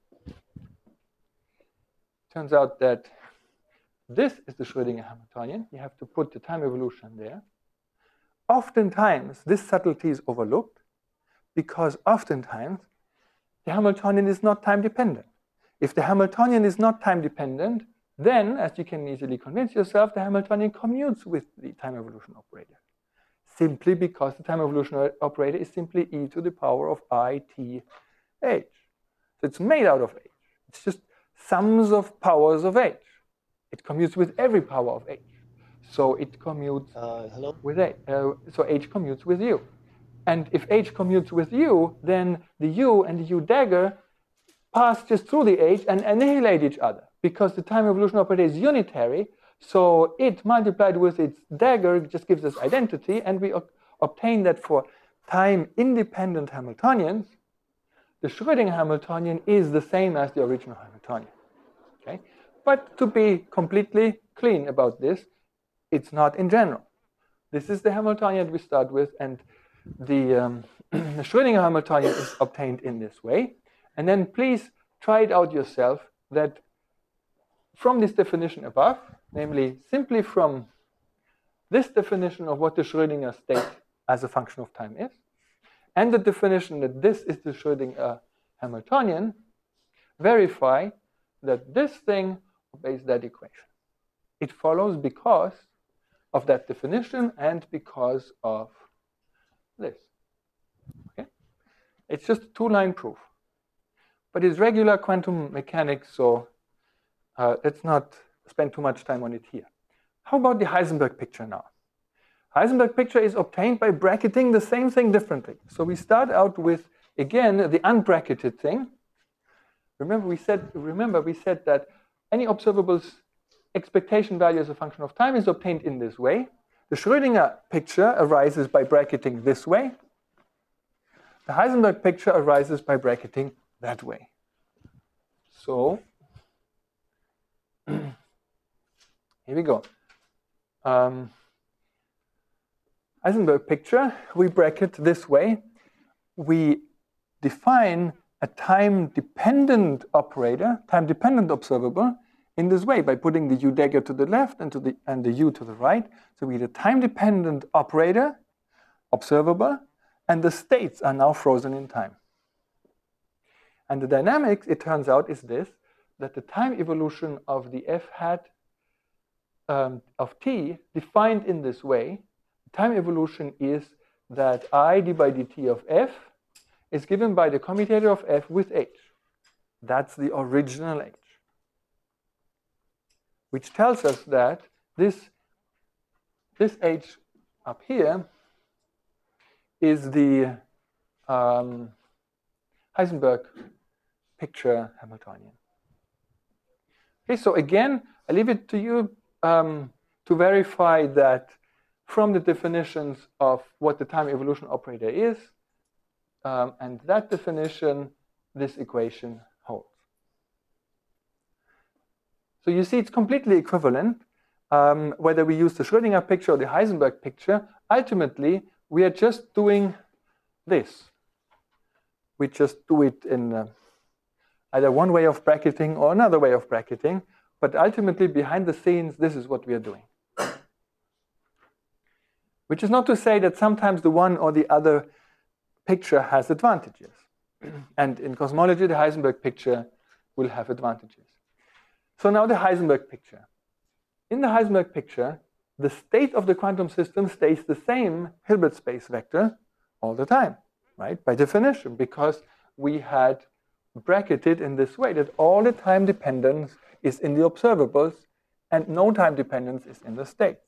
Turns out that this is the Schrödinger Hamiltonian. You have to put the time evolution there. Oftentimes, this subtlety is overlooked because oftentimes the Hamiltonian is not time dependent. If the Hamiltonian is not time dependent, then, as you can easily convince yourself, the Hamiltonian commutes with the time evolution operator, simply because the time evolution operator is simply e to the power of I, t, h. So it's made out of h. It's just sums of powers of h. It commutes with every power of h. So it commutes with h. So h commutes with u. And if h commutes with u, then the u and the u dagger pass just through the h and annihilate each other, because the time evolution operator is unitary. So it multiplied with its dagger just gives us identity, and we obtain that for time-independent Hamiltonians, the Schrödinger Hamiltonian is the same as the original Hamiltonian. Okay? But to be completely clean about this, it's not in general. This is the Hamiltonian we start with, and the Schrödinger Hamiltonian is obtained in this way. And then please try it out yourself, that from this definition above, namely simply from this definition of what the Schrödinger state as a function of time is, and the definition that this is the Schrödinger Hamiltonian, verify that this thing obeys that equation. It follows because of that definition and because of this. Okay? It's just a two-line proof. But it's regular quantum mechanics, so let's not spend too much time on it here. How about the Heisenberg picture now? Heisenberg picture is obtained by bracketing the same thing differently. So we start out with, again, the unbracketed thing, remember we said that any observable's expectation value as a function of time is obtained in this way. The Schrödinger picture arises by bracketing this way. The Heisenberg picture arises by bracketing that way. So here we go. Heisenberg picture, we bracket this way. We define a time-dependent operator, time-dependent observable, in this way by putting the U dagger to the left and the U to the right. So we get a time-dependent operator, observable, and the states are now frozen in time. And the dynamics, it turns out, is this, that the time evolution of the f hat of t defined in this way, time evolution is that I d by dt of f is given by the commutator of f with h. That's the original h. Which tells us that this h up here is the Heisenberg picture Hamiltonian. Okay, so again, I leave it to you to verify that from the definitions of what the time evolution operator is, and that definition, this equation holds. So you see it's completely equivalent, whether we use the Schrödinger picture or the Heisenberg picture. Ultimately, we are just doing this. We just do it in either one way of bracketing or another way of bracketing, but ultimately behind the scenes, this is what we are doing. Which is not to say that sometimes the one or the other picture has advantages. And in cosmology, the Heisenberg picture will have advantages. So now the Heisenberg picture. In the Heisenberg picture, the state of the quantum system stays the same Hilbert space vector all the time, right? By definition, because we had bracketed in this way that all the time dependence is in the observables and no time dependence is in the states.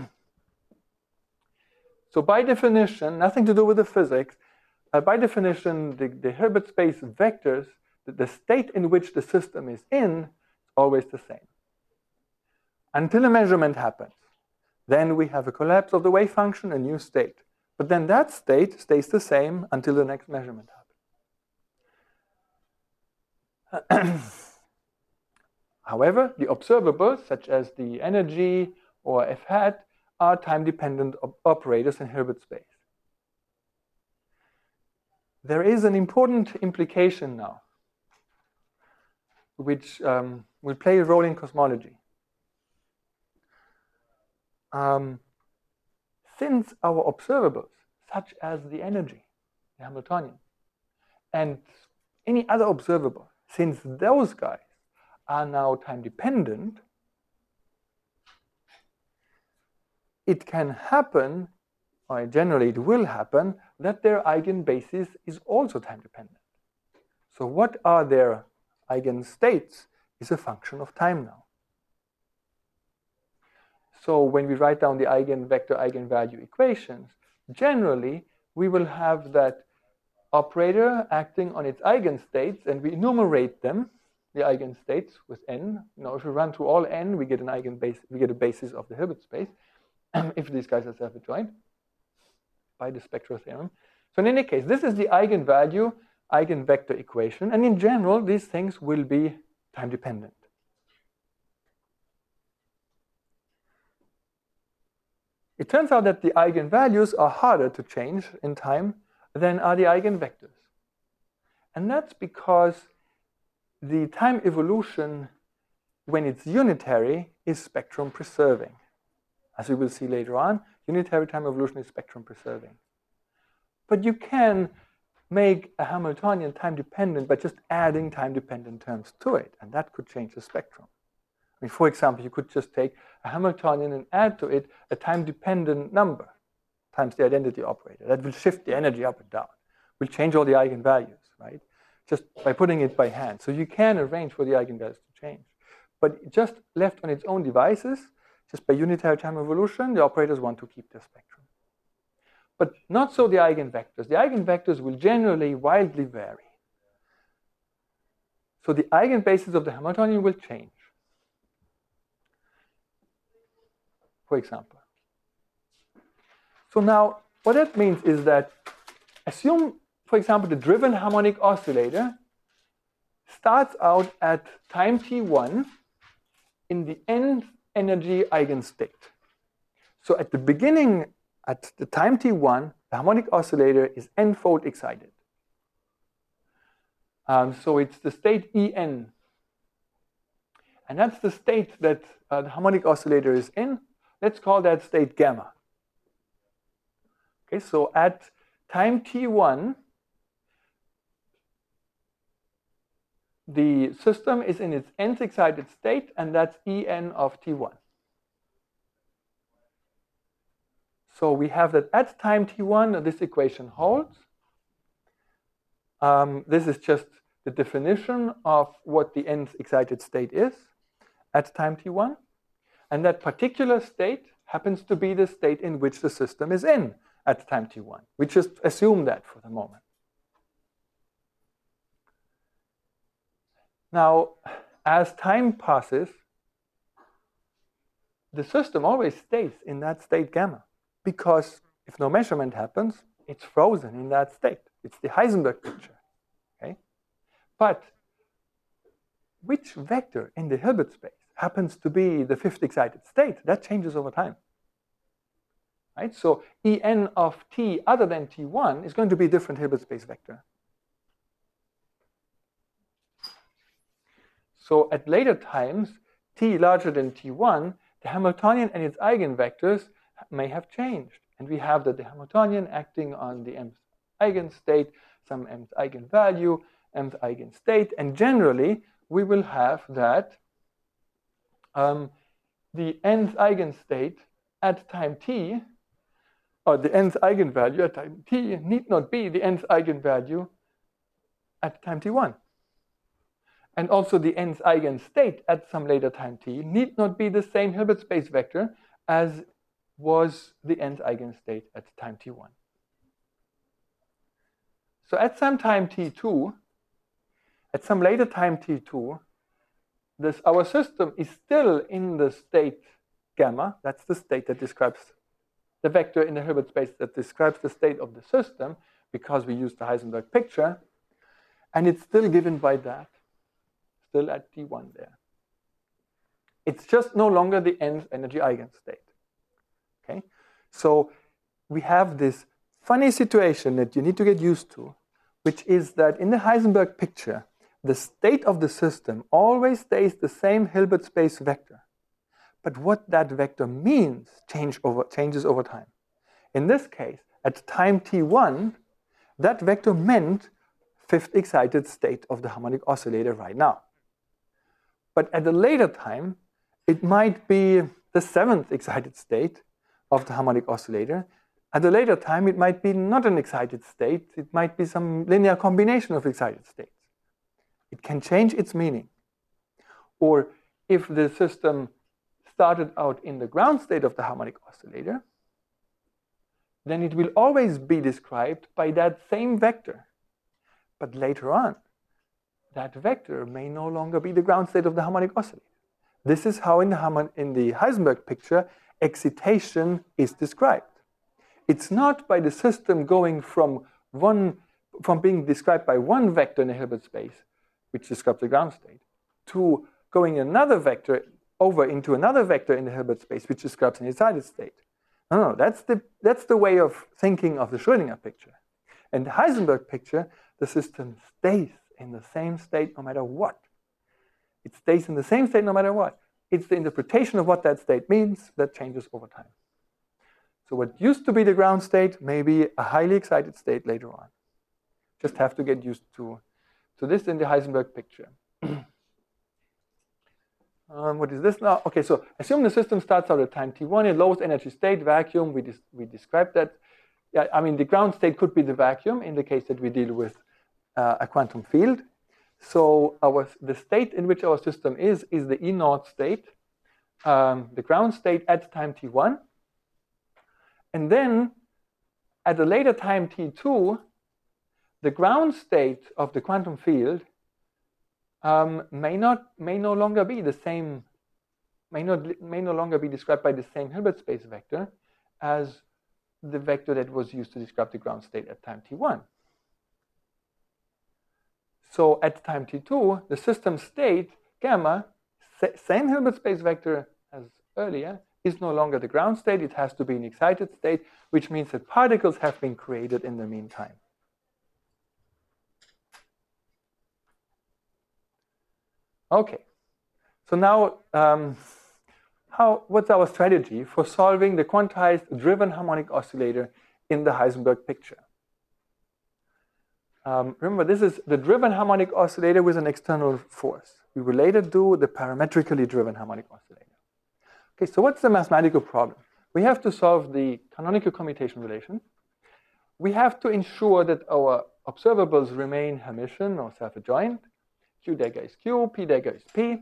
So by definition, nothing to do with the physics, by definition, the Hilbert space vectors, the state in which the system is in, always the same. Until a measurement happens. Then we have a collapse of the wave function, a new state. But then that state stays the same until the next measurement happens. However, the observables, such as the energy or f hat, are time-dependent operators in Hilbert space. There is an important implication now, which will play a role in cosmology. Since our observables, such as the energy, the Hamiltonian, and any other observable, since those guys are now time-dependent, it can happen, or generally it will happen, that their eigenbasis is also time-dependent. So what are their eigenstates is a function of time now. So when we write down the eigenvector, eigenvalue equations, generally we will have that operator acting on its eigenstates, and we enumerate them, the eigenstates with n. You know, if we run through all n, we get an eigenbase, we get a basis of the Hilbert space, if these guys are self-adjoint by the spectral theorem. So in any case, this is the eigenvalue, eigenvector equation, and in general, these things will be time-dependent. It turns out that the eigenvalues are harder to change in time than are the eigenvectors. And that's because the time evolution, when it's unitary, is spectrum preserving. As we will see later on, unitary time evolution is spectrum preserving. But you can make a Hamiltonian time dependent by just adding time dependent terms to it, and that could change the spectrum. I mean, for example, you could just take a Hamiltonian and add to it a time dependent number times the identity operator. That will shift the energy up and down. Will change all the eigenvalues, right? Just by putting it by hand. So you can arrange for the eigenvalues to change. But just left on its own devices, just by unitary time evolution, the operators want to keep their spectrum. But not so the eigenvectors. The eigenvectors will generally wildly vary. So the eigenbasis of the Hamiltonian will change. For example. So now, what that means is that assume, for example, the driven harmonic oscillator starts out at time t1 in the nth energy eigenstate. So at the beginning, at the time t1, the harmonic oscillator is n-fold excited. So it's the state En. And that's the state that the harmonic oscillator is in. Let's call that state gamma. Okay, so at time t1, the system is in its nth excited state, and that's En of t1. So we have that at time t1, this equation holds. This is just the definition of what the nth excited state is at time t1. And that particular state happens to be the state in which the system is in at time t1. We just assume that for the moment. Now, as time passes, the system always stays in that state gamma, because if no measurement happens, it's frozen in that state. It's the Heisenberg picture. Okay? But which vector in the Hilbert space happens to be the fifth excited state? That changes over time. Right? So En of t other than t1 is going to be a different Hilbert space vector. So at later times, t larger than t1, the Hamiltonian and its eigenvectors may have changed. And we have that the Hamiltonian acting on the mth eigenstate, some mth eigenvalue, mth eigenstate, and generally we will have that the nth eigenstate at time t, or the nth eigenvalue at time t, need not be the nth eigenvalue at time t1. And also the nth eigenstate at some later time t need not be the same Hilbert space vector as was the nth eigenstate at time t1. So at some time t2, at some later time t2, our system is still in the state gamma. That's the state that describes the vector in the Hilbert space that describes the state of the system, because we use the Heisenberg picture. And it's still given by that, still at t1 there. It's just no longer the nth energy eigenstate. Okay? So we have this funny situation that you need to get used to, which is that in the Heisenberg picture, the state of the system always stays the same Hilbert space vector. But what that vector means changes over time. In this case, at time t1, that vector meant fifth excited state of the harmonic oscillator right now. But at a later time, it might be the seventh excited state of the harmonic oscillator. At a later time, it might be not an excited state. It might be some linear combination of excited states. It can change its meaning. Or if the system started out in the ground state of the harmonic oscillator, then it will always be described by that same vector. But later on, that vector may no longer be the ground state of the harmonic oscillator. This is how in the Heisenberg picture, excitation is described. It's not by the system going from being described by one vector in the Hilbert space, which describes the ground state, to going another vector over into another vector in the Hilbert space, which describes an excited state. No, that's the way of thinking of the Schrödinger picture. In the Heisenberg picture, the system stays in the same state no matter what. It stays in the same state no matter what. It's the interpretation of what that state means that changes over time. So what used to be the ground state may be a highly excited state later on. Just have to get used to this in the Heisenberg picture. What is this now? Okay, so assume the system starts out at time t1 in lowest energy state, vacuum. We described that. Yeah, I mean, the ground state could be the vacuum in the case that we deal with a quantum field. So the state in which our system is the E0 state, the ground state at time t1. And then at a later time t2, the ground state of the quantum field may no longer be the same, may no longer be described by the same Hilbert space vector as the vector that was used to describe the ground state at time t1. So at time t2, the system state gamma, same Hilbert space vector as earlier, is no longer the ground state. It has to be an excited state, which means that particles have been created in the meantime. Okay, so now what's our strategy for solving the quantized driven harmonic oscillator in the Heisenberg picture? Remember, this is the driven harmonic oscillator with an external force. We will later do the parametrically driven harmonic oscillator. Okay, so what's the mathematical problem? We have to solve the canonical commutation relation. We have to ensure that our observables remain Hermitian or self-adjoint. Q dagger is Q, P dagger is P.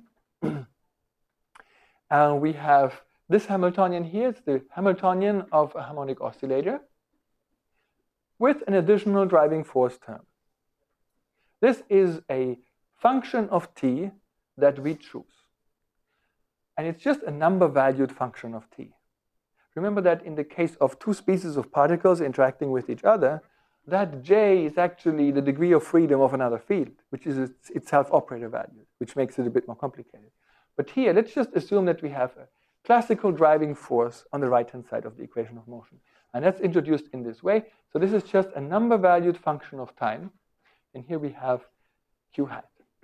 And we have this Hamiltonian here. It's the Hamiltonian of a harmonic oscillator with an additional driving force term. This is a function of t that we choose. And it's just a number-valued function of t. Remember that in the case of two species of particles interacting with each other, that j is actually the degree of freedom of another field, which is itself operator value, which makes it a bit more complicated. But here, let's just assume that we have a classical driving force on the right-hand side of the equation of motion. And that's introduced in this way. So this is just a number-valued function of time. And here we have q hat.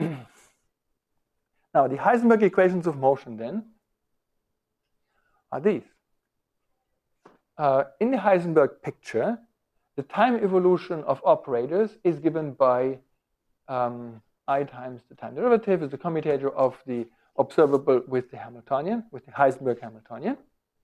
Now, the Heisenberg equations of motion, then, are these. In the Heisenberg picture, the time evolution of operators is given by I times the time derivative is the commutator of the observable with the Hamiltonian, with the Heisenberg Hamiltonian.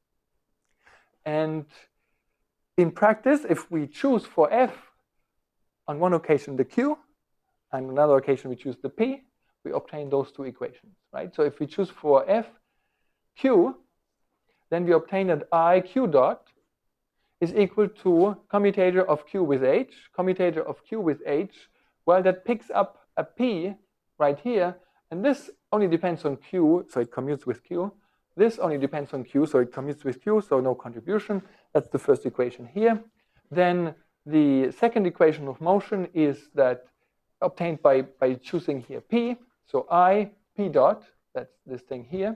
And in practice, if we choose for f, on one occasion the q, and another occasion we choose the p, we obtain those two equations, right? So if we choose for f q, then we obtain that I q dot is equal to commutator of q with h, commutator of q with h, well, that picks up a p right here, and this only depends on q, so it commutes with q. This only depends on q, so it commutes with q, so no contribution. That's the first equation here. Then the second equation of motion is that obtained by choosing here p, so I p dot, that's this thing here.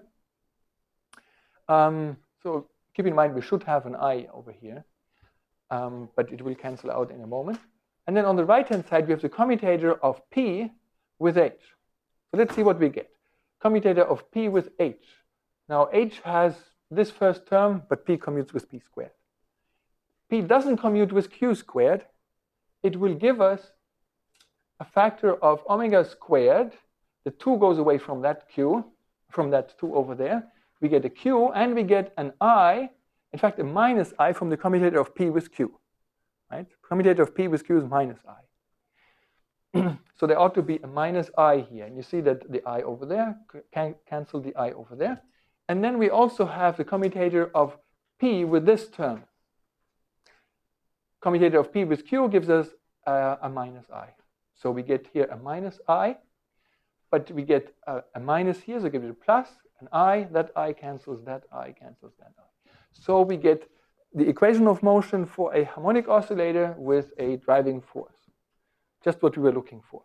So keep in mind we should have an I over here, but it will cancel out in a moment. And then on the right-hand side, we have the commutator of p with h. So let's see what we get. Commutator of p with h. Now h has this first term, but p commutes with p squared. P doesn't commute with q squared. It will give us a factor of omega squared. The 2 goes away from that q, from that 2 over there. We get a q, and we get an I, in fact, a minus I from the commutator of p with q. Right? Commutator of p with q is minus I. So there ought to be a minus I here. And you see that the I over there can cancel the I over there. And then we also have the commutator of p with this term. Commutator of p with q gives us a minus I. So we get here a minus I, but we get a minus here, so give it a plus, an I, that I cancels that I cancels that I. So we get the equation of motion for a harmonic oscillator with a driving force. Just what we were looking for.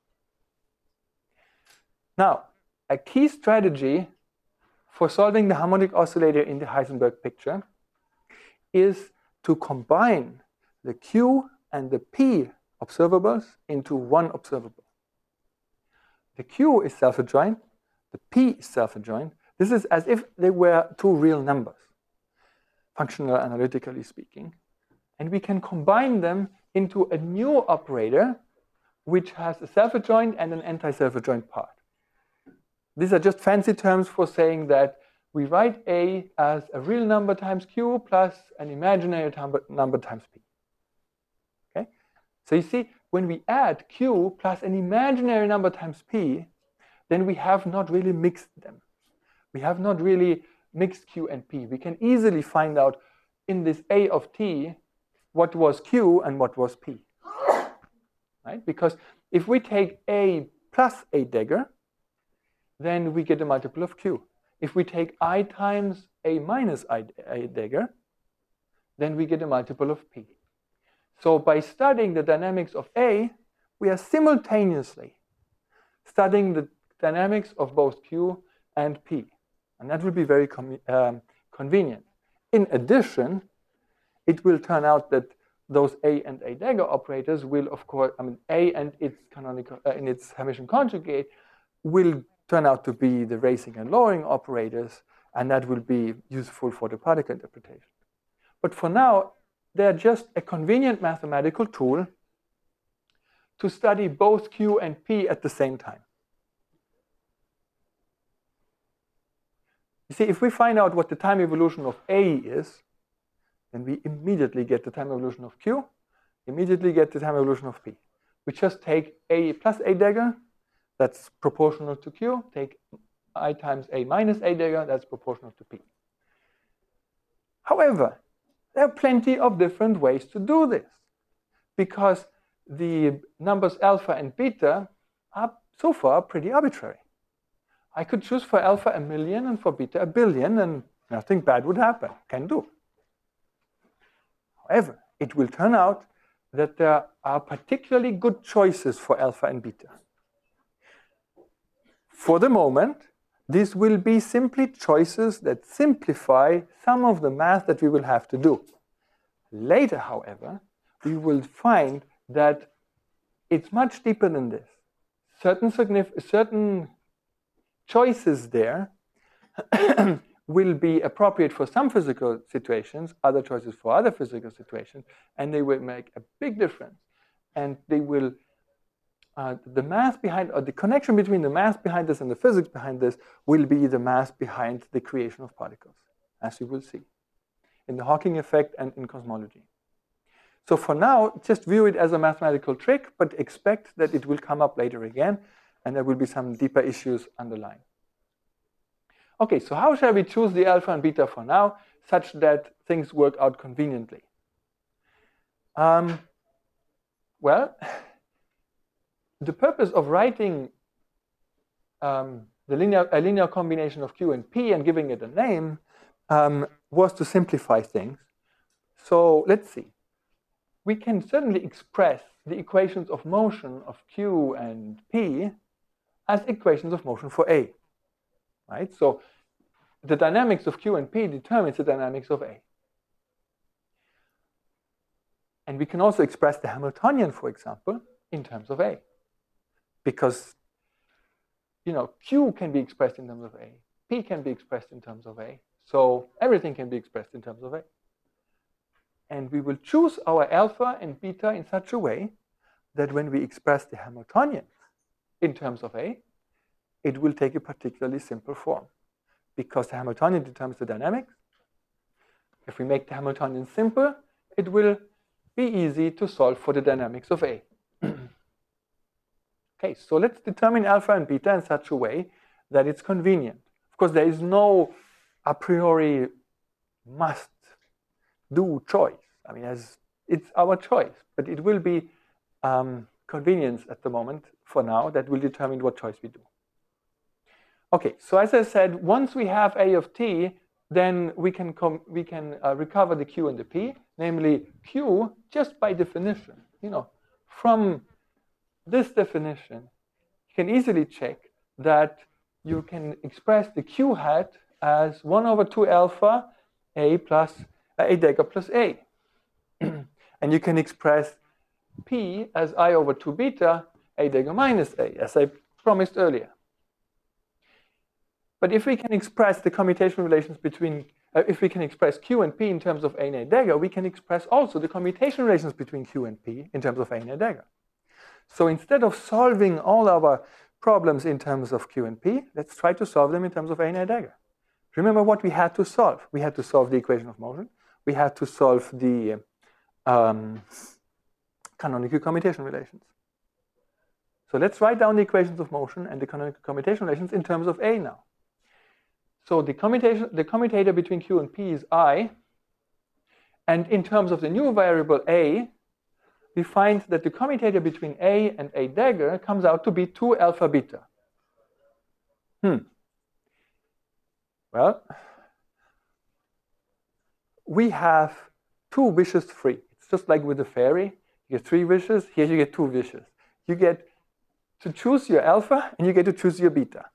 Now, a key strategy for solving the harmonic oscillator in the Heisenberg picture is to combine the Q and the P observables into one observable. The Q is self-adjoint, the P is self-adjoint. This is as if they were two real numbers, functional analytically speaking. And we can combine them into a new operator which has a self-adjoint and an anti-self-adjoint part. These are just fancy terms for saying that we write A as a real number times Q plus an imaginary number times P. Okay? So you see, when we add Q plus an imaginary number times P, then we have not really mixed them. We have not really mixed Q and P. We can easily find out in this A of T what was Q and what was P. Right? Because if we take A plus A dagger, then we get a multiple of Q. If we take I times A minus I dagger, then we get a multiple of P. So by studying the dynamics of A, we are simultaneously studying the dynamics of both Q and P. And that will be very convenient. In addition, it will turn out that those A and A dagger operators will, of course, A and its canonical in its Hermitian conjugate will turn out to be the raising and lowering operators, and that will be useful for the particle interpretation. But for now, they're just a convenient mathematical tool to study both Q and P at the same time. You see, if we find out what the time evolution of A is, then we immediately get the time evolution of Q, immediately get the time evolution of P. We just take A plus A dagger, that's proportional to Q, take I times A minus A dagger, that's proportional to P. However, there are plenty of different ways to do this, because the numbers alpha and beta are so far pretty arbitrary. I could choose for alpha 1,000,000 and for beta 1,000,000,000, and nothing bad would happen. Can do. However, it will turn out that there are particularly good choices for alpha and beta. For the moment, these will be simply choices that simplify some of the math that we will have to do. Later, however, we will find that it's much deeper than this. Certain choices there will be appropriate for some physical situations, other choices for other physical situations, and they will make a big difference. And they will, the math behind, or the connection between the math behind this and the physics behind this will be the math behind the creation of particles, as you will see, in the Hawking effect and in cosmology. So for now, just view it as a mathematical trick, but expect that it will come up later again, and there will be some deeper issues underlying. Okay, so how shall we choose the alpha and beta for now, such that things work out conveniently? Well, the purpose of writing a linear combination of Q and P and giving it a name was to simplify things. So let's see. We can certainly express the equations of motion of Q and P as equations of motion for A, right? So the dynamics of Q and P determines the dynamics of A. And we can also express the Hamiltonian, for example, in terms of A. Because, Q can be expressed in terms of A, P can be expressed in terms of A, so everything can be expressed in terms of A. And we will choose our alpha and beta in such a way that when we express the Hamiltonian in terms of A, it will take a particularly simple form, because the Hamiltonian determines the dynamics. If we make the Hamiltonian simple, it will be easy to solve for the dynamics of A. Okay, so let's determine alpha and beta in such a way that it's convenient. Of course, there is no a priori must-do choice. I mean, it's our choice, but it will be convenience at the moment for now that will determine what choice we do. Okay, so as I said, once we have A of t, then we can recover the Q and the P, namely Q just by definition. From this definition, you can easily check that you can express the Q hat as 1/2 alpha A plus A dagger plus A. And you can express P as I/2 beta A dagger minus A, as I promised earlier. But if we can express the commutation relations between, if we can express Q and P in terms of A and A dagger, we can express also the commutation relations between Q and P in terms of A and A dagger. So instead of solving all our problems in terms of Q and P, let's try to solve them in terms of A and A dagger. Remember what we had to solve. We had to solve the equation of motion. We had to solve the canonical commutation relations. So let's write down the equations of motion and the canonical commutation relations in terms of A now. So the commutator between Q and P is I. And in terms of the new variable A, we find that the commutator between A and A dagger comes out to be 2 alpha beta. Well, we have 2 wishes free. It's just like with the fairy. You get 3 wishes. Here you get 2 wishes. You get to choose your alpha and you get to choose your beta.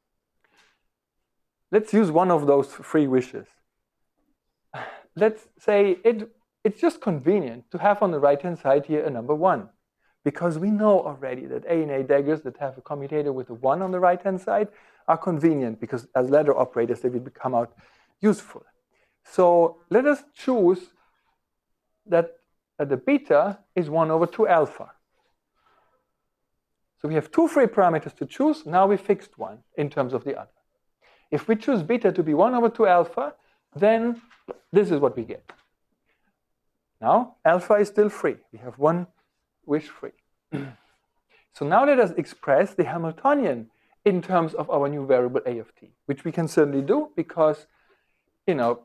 Let's use one of those 3 wishes. Let's say it's just convenient to have on the right-hand side here a number 1, because we know already that A daggers that have a commutator with a 1 on the right-hand side are convenient, because as ladder operators they will become out useful. So let us choose that the beta is 1 over 2 alpha. So we have 2 free parameters to choose. Now we fixed one in terms of the other. If we choose beta to be 1 over 2 alpha, then this is what we get. Now alpha is still free. We have 1 wish free. So now let us express the Hamiltonian in terms of our new variable a of t, which we can certainly do because, you know,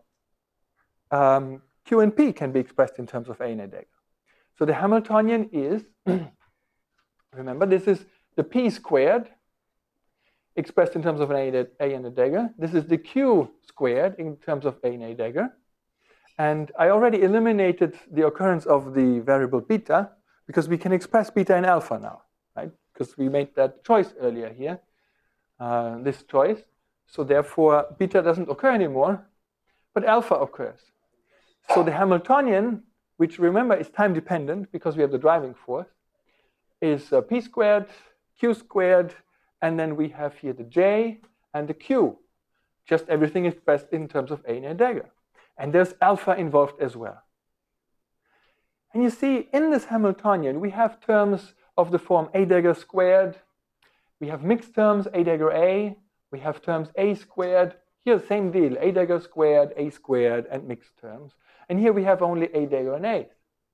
Q and P can be expressed in terms of A and A dagger. So the Hamiltonian is, remember, this is the P squared expressed in terms of an A and a dagger. This is the Q squared in terms of A and A dagger. And I already eliminated the occurrence of the variable beta because we can express beta and alpha now, right? Because we made that choice earlier here, this choice. So therefore, beta doesn't occur anymore, but alpha occurs. So the Hamiltonian, which remember is time dependent because we have the driving force, is P squared, Q squared, and then we have here the J and the Q. Just everything expressed in terms of A and A dagger. And there's alpha involved as well. And you see, in this Hamiltonian, we have terms of the form A dagger squared. We have mixed terms, A dagger A. We have terms A squared. Here, same deal, A dagger squared, A squared, and mixed terms. And here we have only A dagger and A.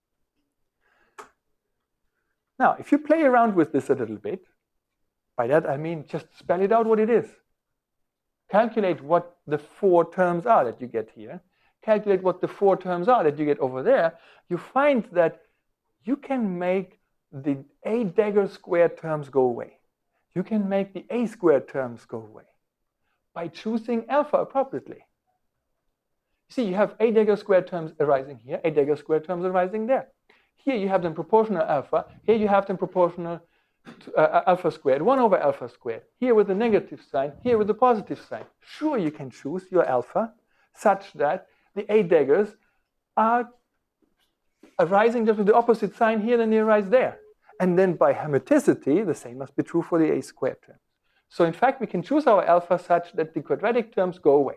Now, if you play around with this a little bit, by that I mean just spell it out what it is. Calculate what the 4 terms are that you get here. Calculate what the 4 terms are that you get over there. You find that you can make the A dagger squared terms go away. You can make the A squared terms go away by choosing alpha appropriately. See, you have A dagger squared terms arising here, A dagger squared terms arising there. Here you have them proportional alpha. Here you have them proportional to, alpha squared, 1 over alpha squared. Here with the negative sign, here with the positive sign. Sure, you can choose your alpha such that the A daggers are arising just with the opposite sign here than they arise there. And then by hermiticity, the same must be true for the A squared term. So in fact, we can choose our alpha such that the quadratic terms go away.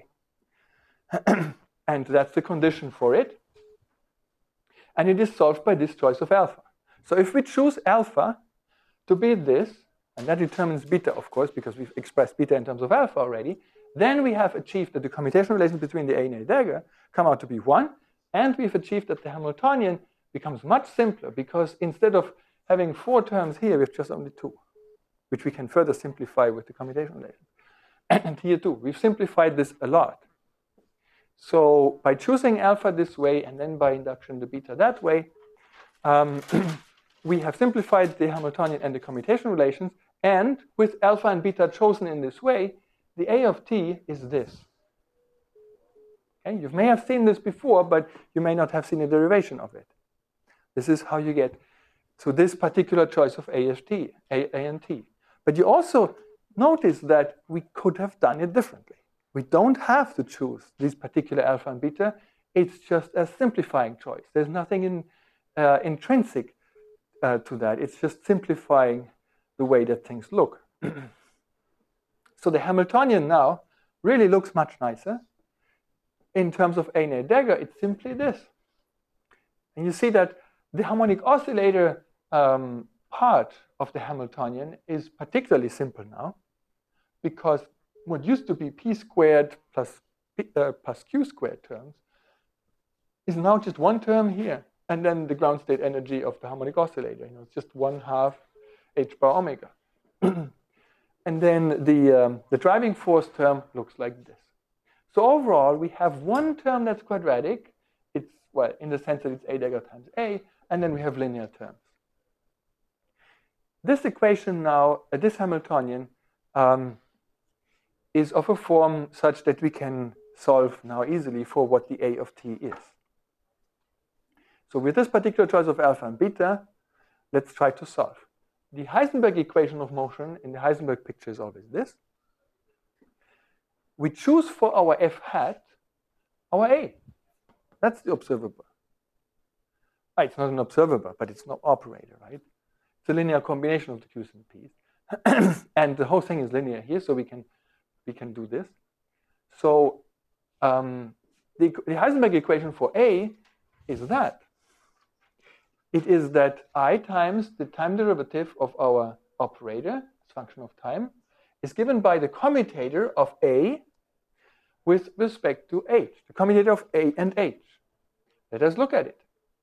And that's the condition for it. And it is solved by this choice of alpha. So if we choose alpha to be this, and that determines beta, of course, because we've expressed beta in terms of alpha already, then we have achieved that the commutation relations between the A and A dagger come out to be 1, and we've achieved that the Hamiltonian becomes much simpler, because instead of having 4 terms here, we have just only 2, which we can further simplify with the commutation relations. And here too, we've simplified this a lot. So by choosing alpha this way, and then by induction the beta that way, we have simplified the Hamiltonian and the commutation relations, and with alpha and beta chosen in this way, the A of t is this. Okay? You may have seen this before, but you may not have seen a derivation of it. This is how you get to this particular choice of A and T. But you also notice that we could have done it differently. We don't have to choose these particular alpha and beta. It's just a simplifying choice. There's nothing intrinsic to that. It's just simplifying the way that things look. So the Hamiltonian now really looks much nicer. In terms of A and A dagger, it's simply this. And you see that the harmonic oscillator part of the Hamiltonian is particularly simple now, because what used to be P squared plus Q squared terms is now just one term here, and then the ground state energy of the harmonic oscillator. It's just 1/2 h bar omega. And then the driving force term looks like this. So overall, we have one term that's quadratic. It's, well, in the sense that it's A dagger times A, and then we have linear terms. This equation now, this Hamiltonian, is of a form such that we can solve now easily for what the A of t is. So with this particular choice of alpha and beta, let's try to solve. The Heisenberg equation of motion in the Heisenberg picture is always this. We choose for our f hat our A. That's the observable. It's not an observable, but it's no operator, right? It's a linear combination of the q's and p's. And the whole thing is linear here, so we can do this. So the Heisenberg equation for A is that. It is that I times the time derivative of our operator, as function of time, is given by the commutator of A with respect to H, the commutator of A and H. Let us look at it.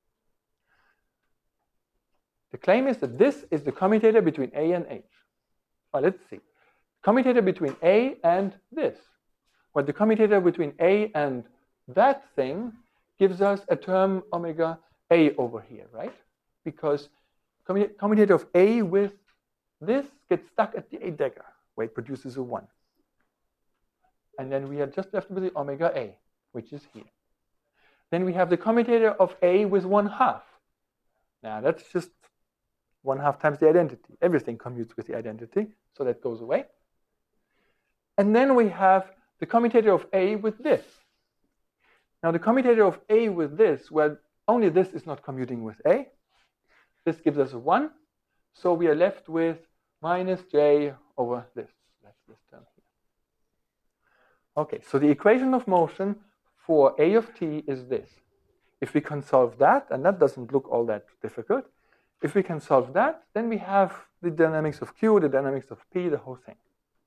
The claim is that this is the commutator between A and H. Well, let's see. Commutator between A and this. Well, the commutator between A and that thing gives us a term omega A over here, right? Because commutator of A with this gets stuck at the A dagger, where it produces a 1. And then we are just left with the omega A, which is here. Then we have the commutator of A with 1/2. Now that's just 1/2 times the identity. Everything commutes with the identity, so that goes away. And then we have the commutator of A with this. Now the commutator of A with this, well, only this is not commuting with A. This gives us a 1. So we are left with minus J over this. That's this term here. Okay, so the equation of motion for A of t is this. If we can solve that, and that doesn't look all that difficult, if we can solve that, then we have the dynamics of Q, the dynamics of P, the whole thing.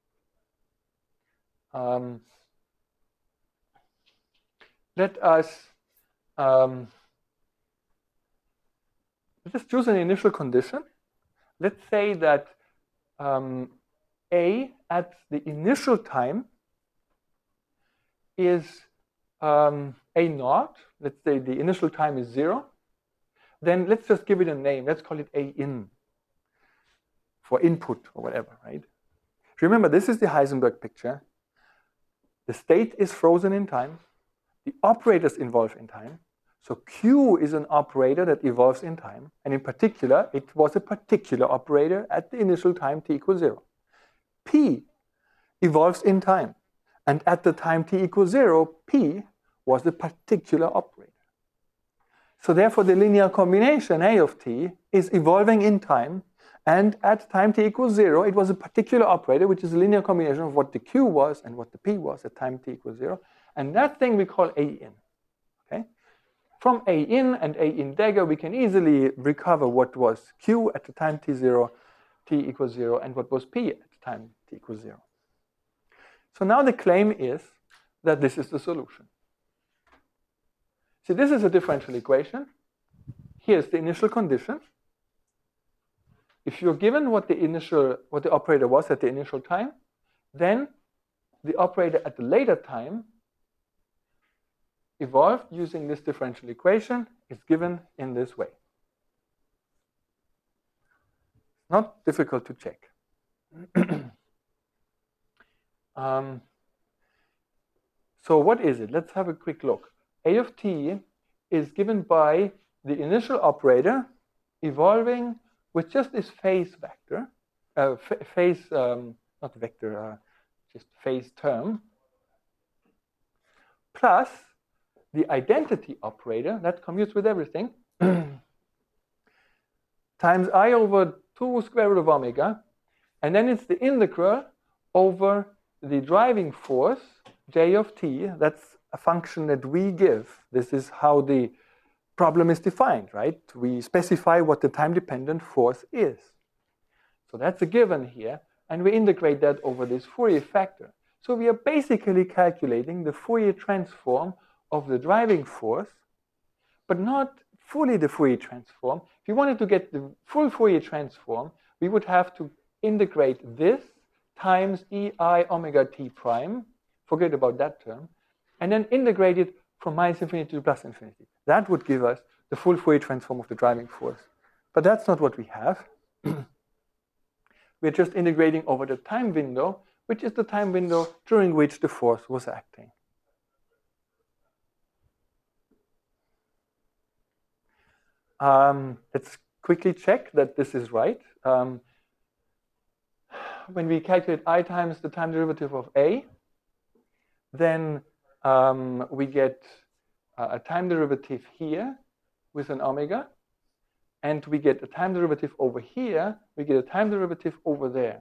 Let us just choose an initial condition. Let's say that A at the initial time is A naught. Let's say the initial time is 0. Then let's just give it a name. Let's call it A in for input or whatever, right? Remember, this is the Heisenberg picture. The state is frozen in time. The operators involve in time. So Q is an operator that evolves in time. And in particular, it was a particular operator at the initial time t equals 0. P evolves in time. And at the time t equals 0, P was a particular operator. So therefore, the linear combination A of t is evolving in time. And at time t equals 0, it was a particular operator, which is a linear combination of what the Q was and what the P was at time t equals 0. And that thing we call A in. Okay? From A in and A in dagger, we can easily recover what was Q at the time t0, t equals 0, and what was P at the time t equals 0. So now the claim is that this is the solution. See, this is a differential equation. Here's the initial condition. If you're given what the operator was at the initial time, then the operator at the later time evolved using this differential equation is given in this way. Not difficult to check. So what is it? Let's have a quick look. A of t is given by the initial operator evolving with just this phase vector, not vector, just phase term, plus the identity operator that commutes with everything times I over 2 square root of omega, and then it's the integral over the driving force J of t. That's a function that we give. This is how the problem is defined, right? We specify what the time-dependent force is. So that's a given here, and we integrate that over this Fourier factor. So we are basically calculating the Fourier transform of the driving force, but not fully the Fourier transform. If you wanted to get the full Fourier transform, we would have to integrate this times ei omega t prime, forget about that term, and then integrate it from minus infinity to plus infinity. That would give us the full Fourier transform of the driving force. But that's not what we have. We're just integrating over the time window, which is the time window during which the force was acting. Let's quickly check that this is right. When we calculate I times the time derivative of A, then we get a time derivative here with an omega, and we get a time derivative over here, we get a time derivative over there.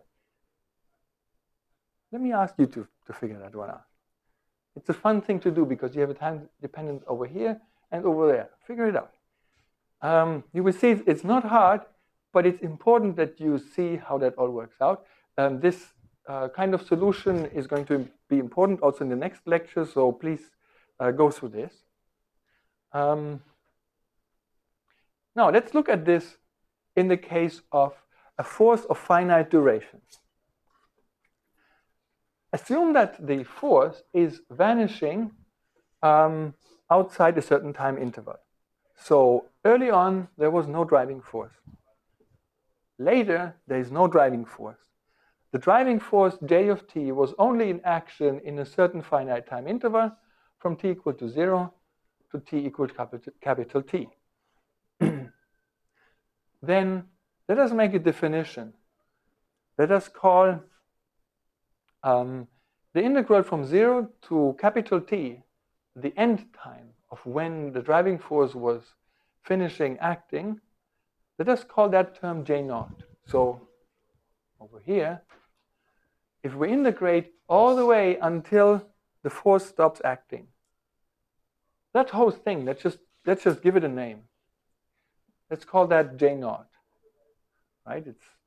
Let me ask you to figure that one out. It's a fun thing to do because you have a time dependence over here and over there. Figure it out. You will see it's not hard, but it's important that you see how that all works out. This kind of solution is going to be important also in the next lecture, so please go through this. Now, let's look at this in the case of a force of finite duration. Assume that the force is vanishing outside a certain time interval. So early on, there was no driving force. Later, there is no driving force. The driving force, J of t, was only in action in a certain finite time interval from t equal to 0 to t equal to capital T. Then let us make a definition. Let us call the integral from 0 to capital T, the end time of when the driving force was finishing acting. Let us call that term J naught. So over here, if we integrate all the way until the force stops acting, that whole thing, let's just give it a name. Let's call that J naught, right?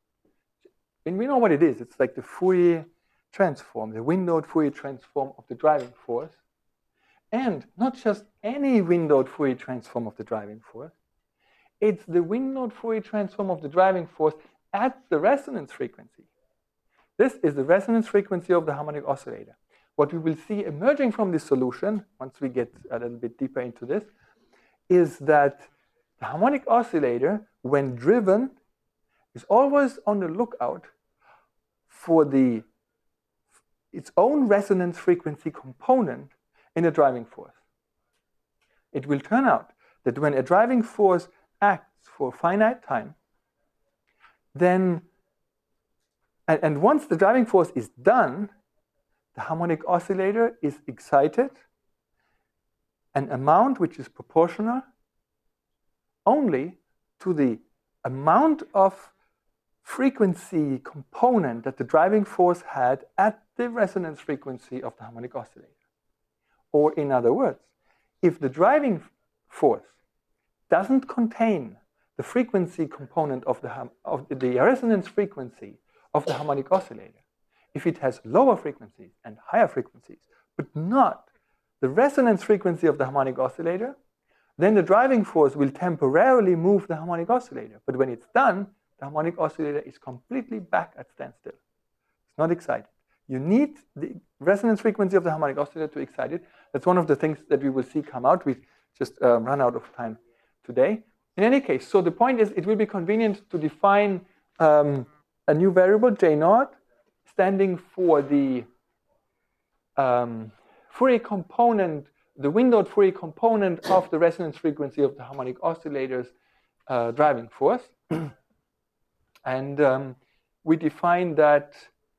And we know what it is. It's like the Fourier transform, the windowed Fourier transform of the driving force. And not just any windowed Fourier transform of the driving force. It's the windowed Fourier transform of the driving force at the resonance frequency. This is the resonance frequency of the harmonic oscillator. What we will see emerging from this solution, once we get a little bit deeper into this, is that the harmonic oscillator, when driven, is always on the lookout for its own resonance frequency component in a driving force. It will turn out that when a driving force acts for a finite time, then, and once the driving force is done, the harmonic oscillator is excited an amount which is proportional only to the amount of frequency component that the driving force had at the resonance frequency of the harmonic oscillator. Or in other words, if the driving force doesn't contain the frequency component of the resonance frequency of the harmonic oscillator, if it has lower frequencies and higher frequencies, but not the resonance frequency of the harmonic oscillator, then the driving force will temporarily move the harmonic oscillator. But when it's done, the harmonic oscillator is completely back at standstill. It's not excited. You need the resonance frequency of the harmonic oscillator to excite it. That's one of the things that we will see come out. We just run out of time today. In any case, so the point is it will be convenient to define a new variable, J naught, standing for the Fourier component, the windowed Fourier component of the resonance frequency of the harmonic oscillator's driving force. And we define that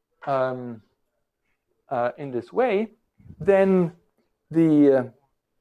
in this way. Then the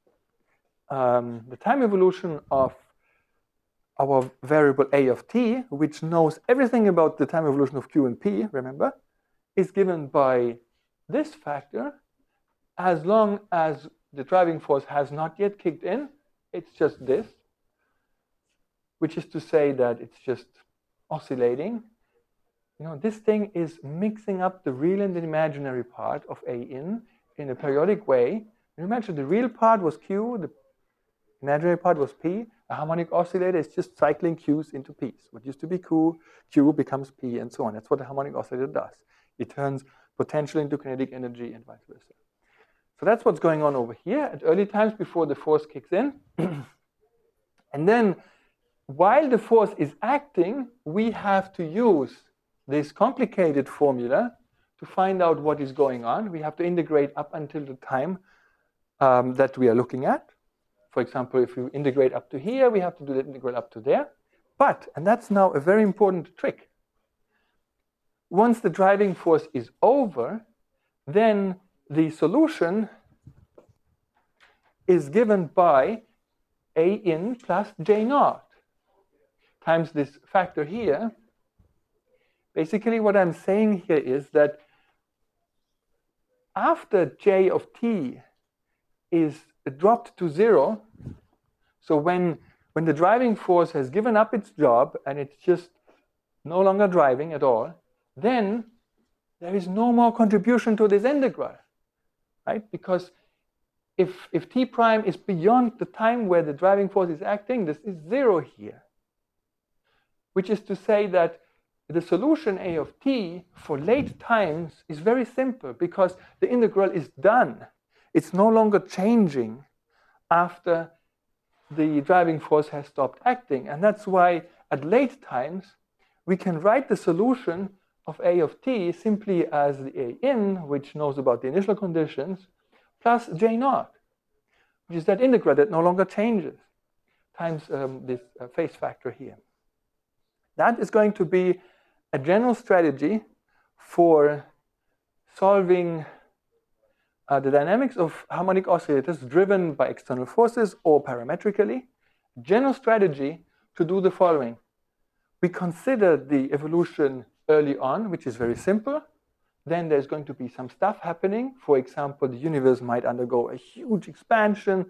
time evolution of our variable a of t, which knows everything about the time evolution of q and p, remember, is given by this factor. As long as the driving force has not yet kicked in, it's just this, which is to say that it's just oscillating. You know, this thing is mixing up the real and the imaginary part of A in a periodic way. You imagine the real part was Q, the imaginary part was P. A harmonic oscillator is just cycling Q's into P's. What used to be Q becomes P, and so on. That's what a harmonic oscillator does. It turns potential into kinetic energy and vice versa. So that's what's going on over here at early times before the force kicks in. And then while the force is acting, we have to use this complicated formula to find out what is going on, we have to integrate up until the time that we are looking at. For example, if we integrate up to here, we have to do the integral up to there. But, and that's now a very important trick, once the driving force is over, then the solution is given by A in plus J naught times this factor here. Basically, what I'm saying here is that after J of t is dropped to 0, so when the driving force has given up its job and it's just no longer driving at all, then there is no more contribution to this integral, right? Because if t prime is beyond the time where the driving force is acting, this is 0 here. Which is to say that the solution A of t for late times is very simple because the integral is done. It's no longer changing after the driving force has stopped acting. And that's why at late times, we can write the solution of A of t simply as the A in, which knows about the initial conditions, plus J naught, which is that integral that no longer changes, times this phase factor here. That is going to be a general strategy for solving the dynamics of harmonic oscillators driven by external forces or parametrically. General strategy to do the following. We consider the evolution early on, which is very simple. Then there's going to be some stuff happening. For example, the universe might undergo a huge expansion,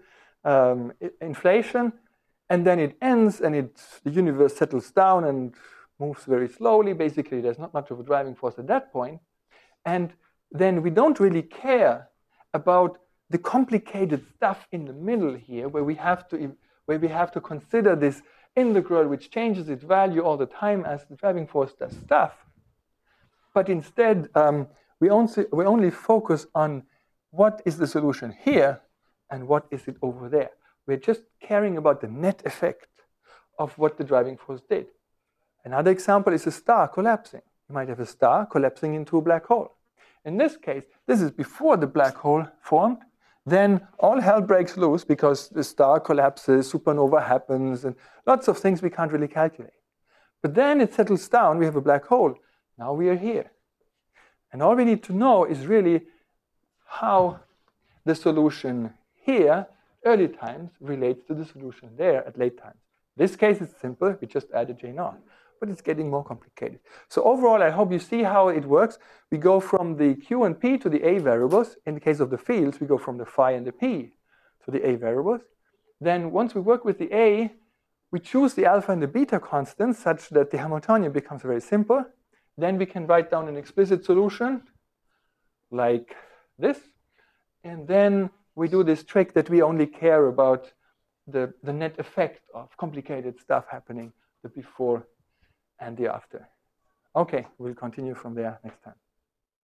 inflation, and then it ends and the universe settles down and moves very slowly. Basically, there's not much of a driving force at that point. And then we don't really care about the complicated stuff in the middle here, where we have to consider this integral which changes its value all the time as the driving force does stuff. But instead, we only focus on what is the solution here and what is it over there. We're just caring about the net effect of what the driving force did. Another example is a star collapsing. You might have a star collapsing into a black hole. In this case, this is before the black hole formed. Then all hell breaks loose because the star collapses, supernova happens, and lots of things we can't really calculate. But then it settles down, we have a black hole. Now we are here. And all we need to know is really how the solution here, early times, relates to the solution there at late times. In this case, it's simple. We just added J naught. But it's getting more complicated. So overall, I hope you see how it works. We go from the Q and P to the A variables. In the case of the fields, we go from the phi and the P to the A variables. Then once we work with the A, we choose the alpha and the beta constants such that the Hamiltonian becomes very simple. Then we can write down an explicit solution like this. And then we do this trick that we only care about the net effect of complicated stuff happening, the before and the after. Okay, we'll continue from there next time.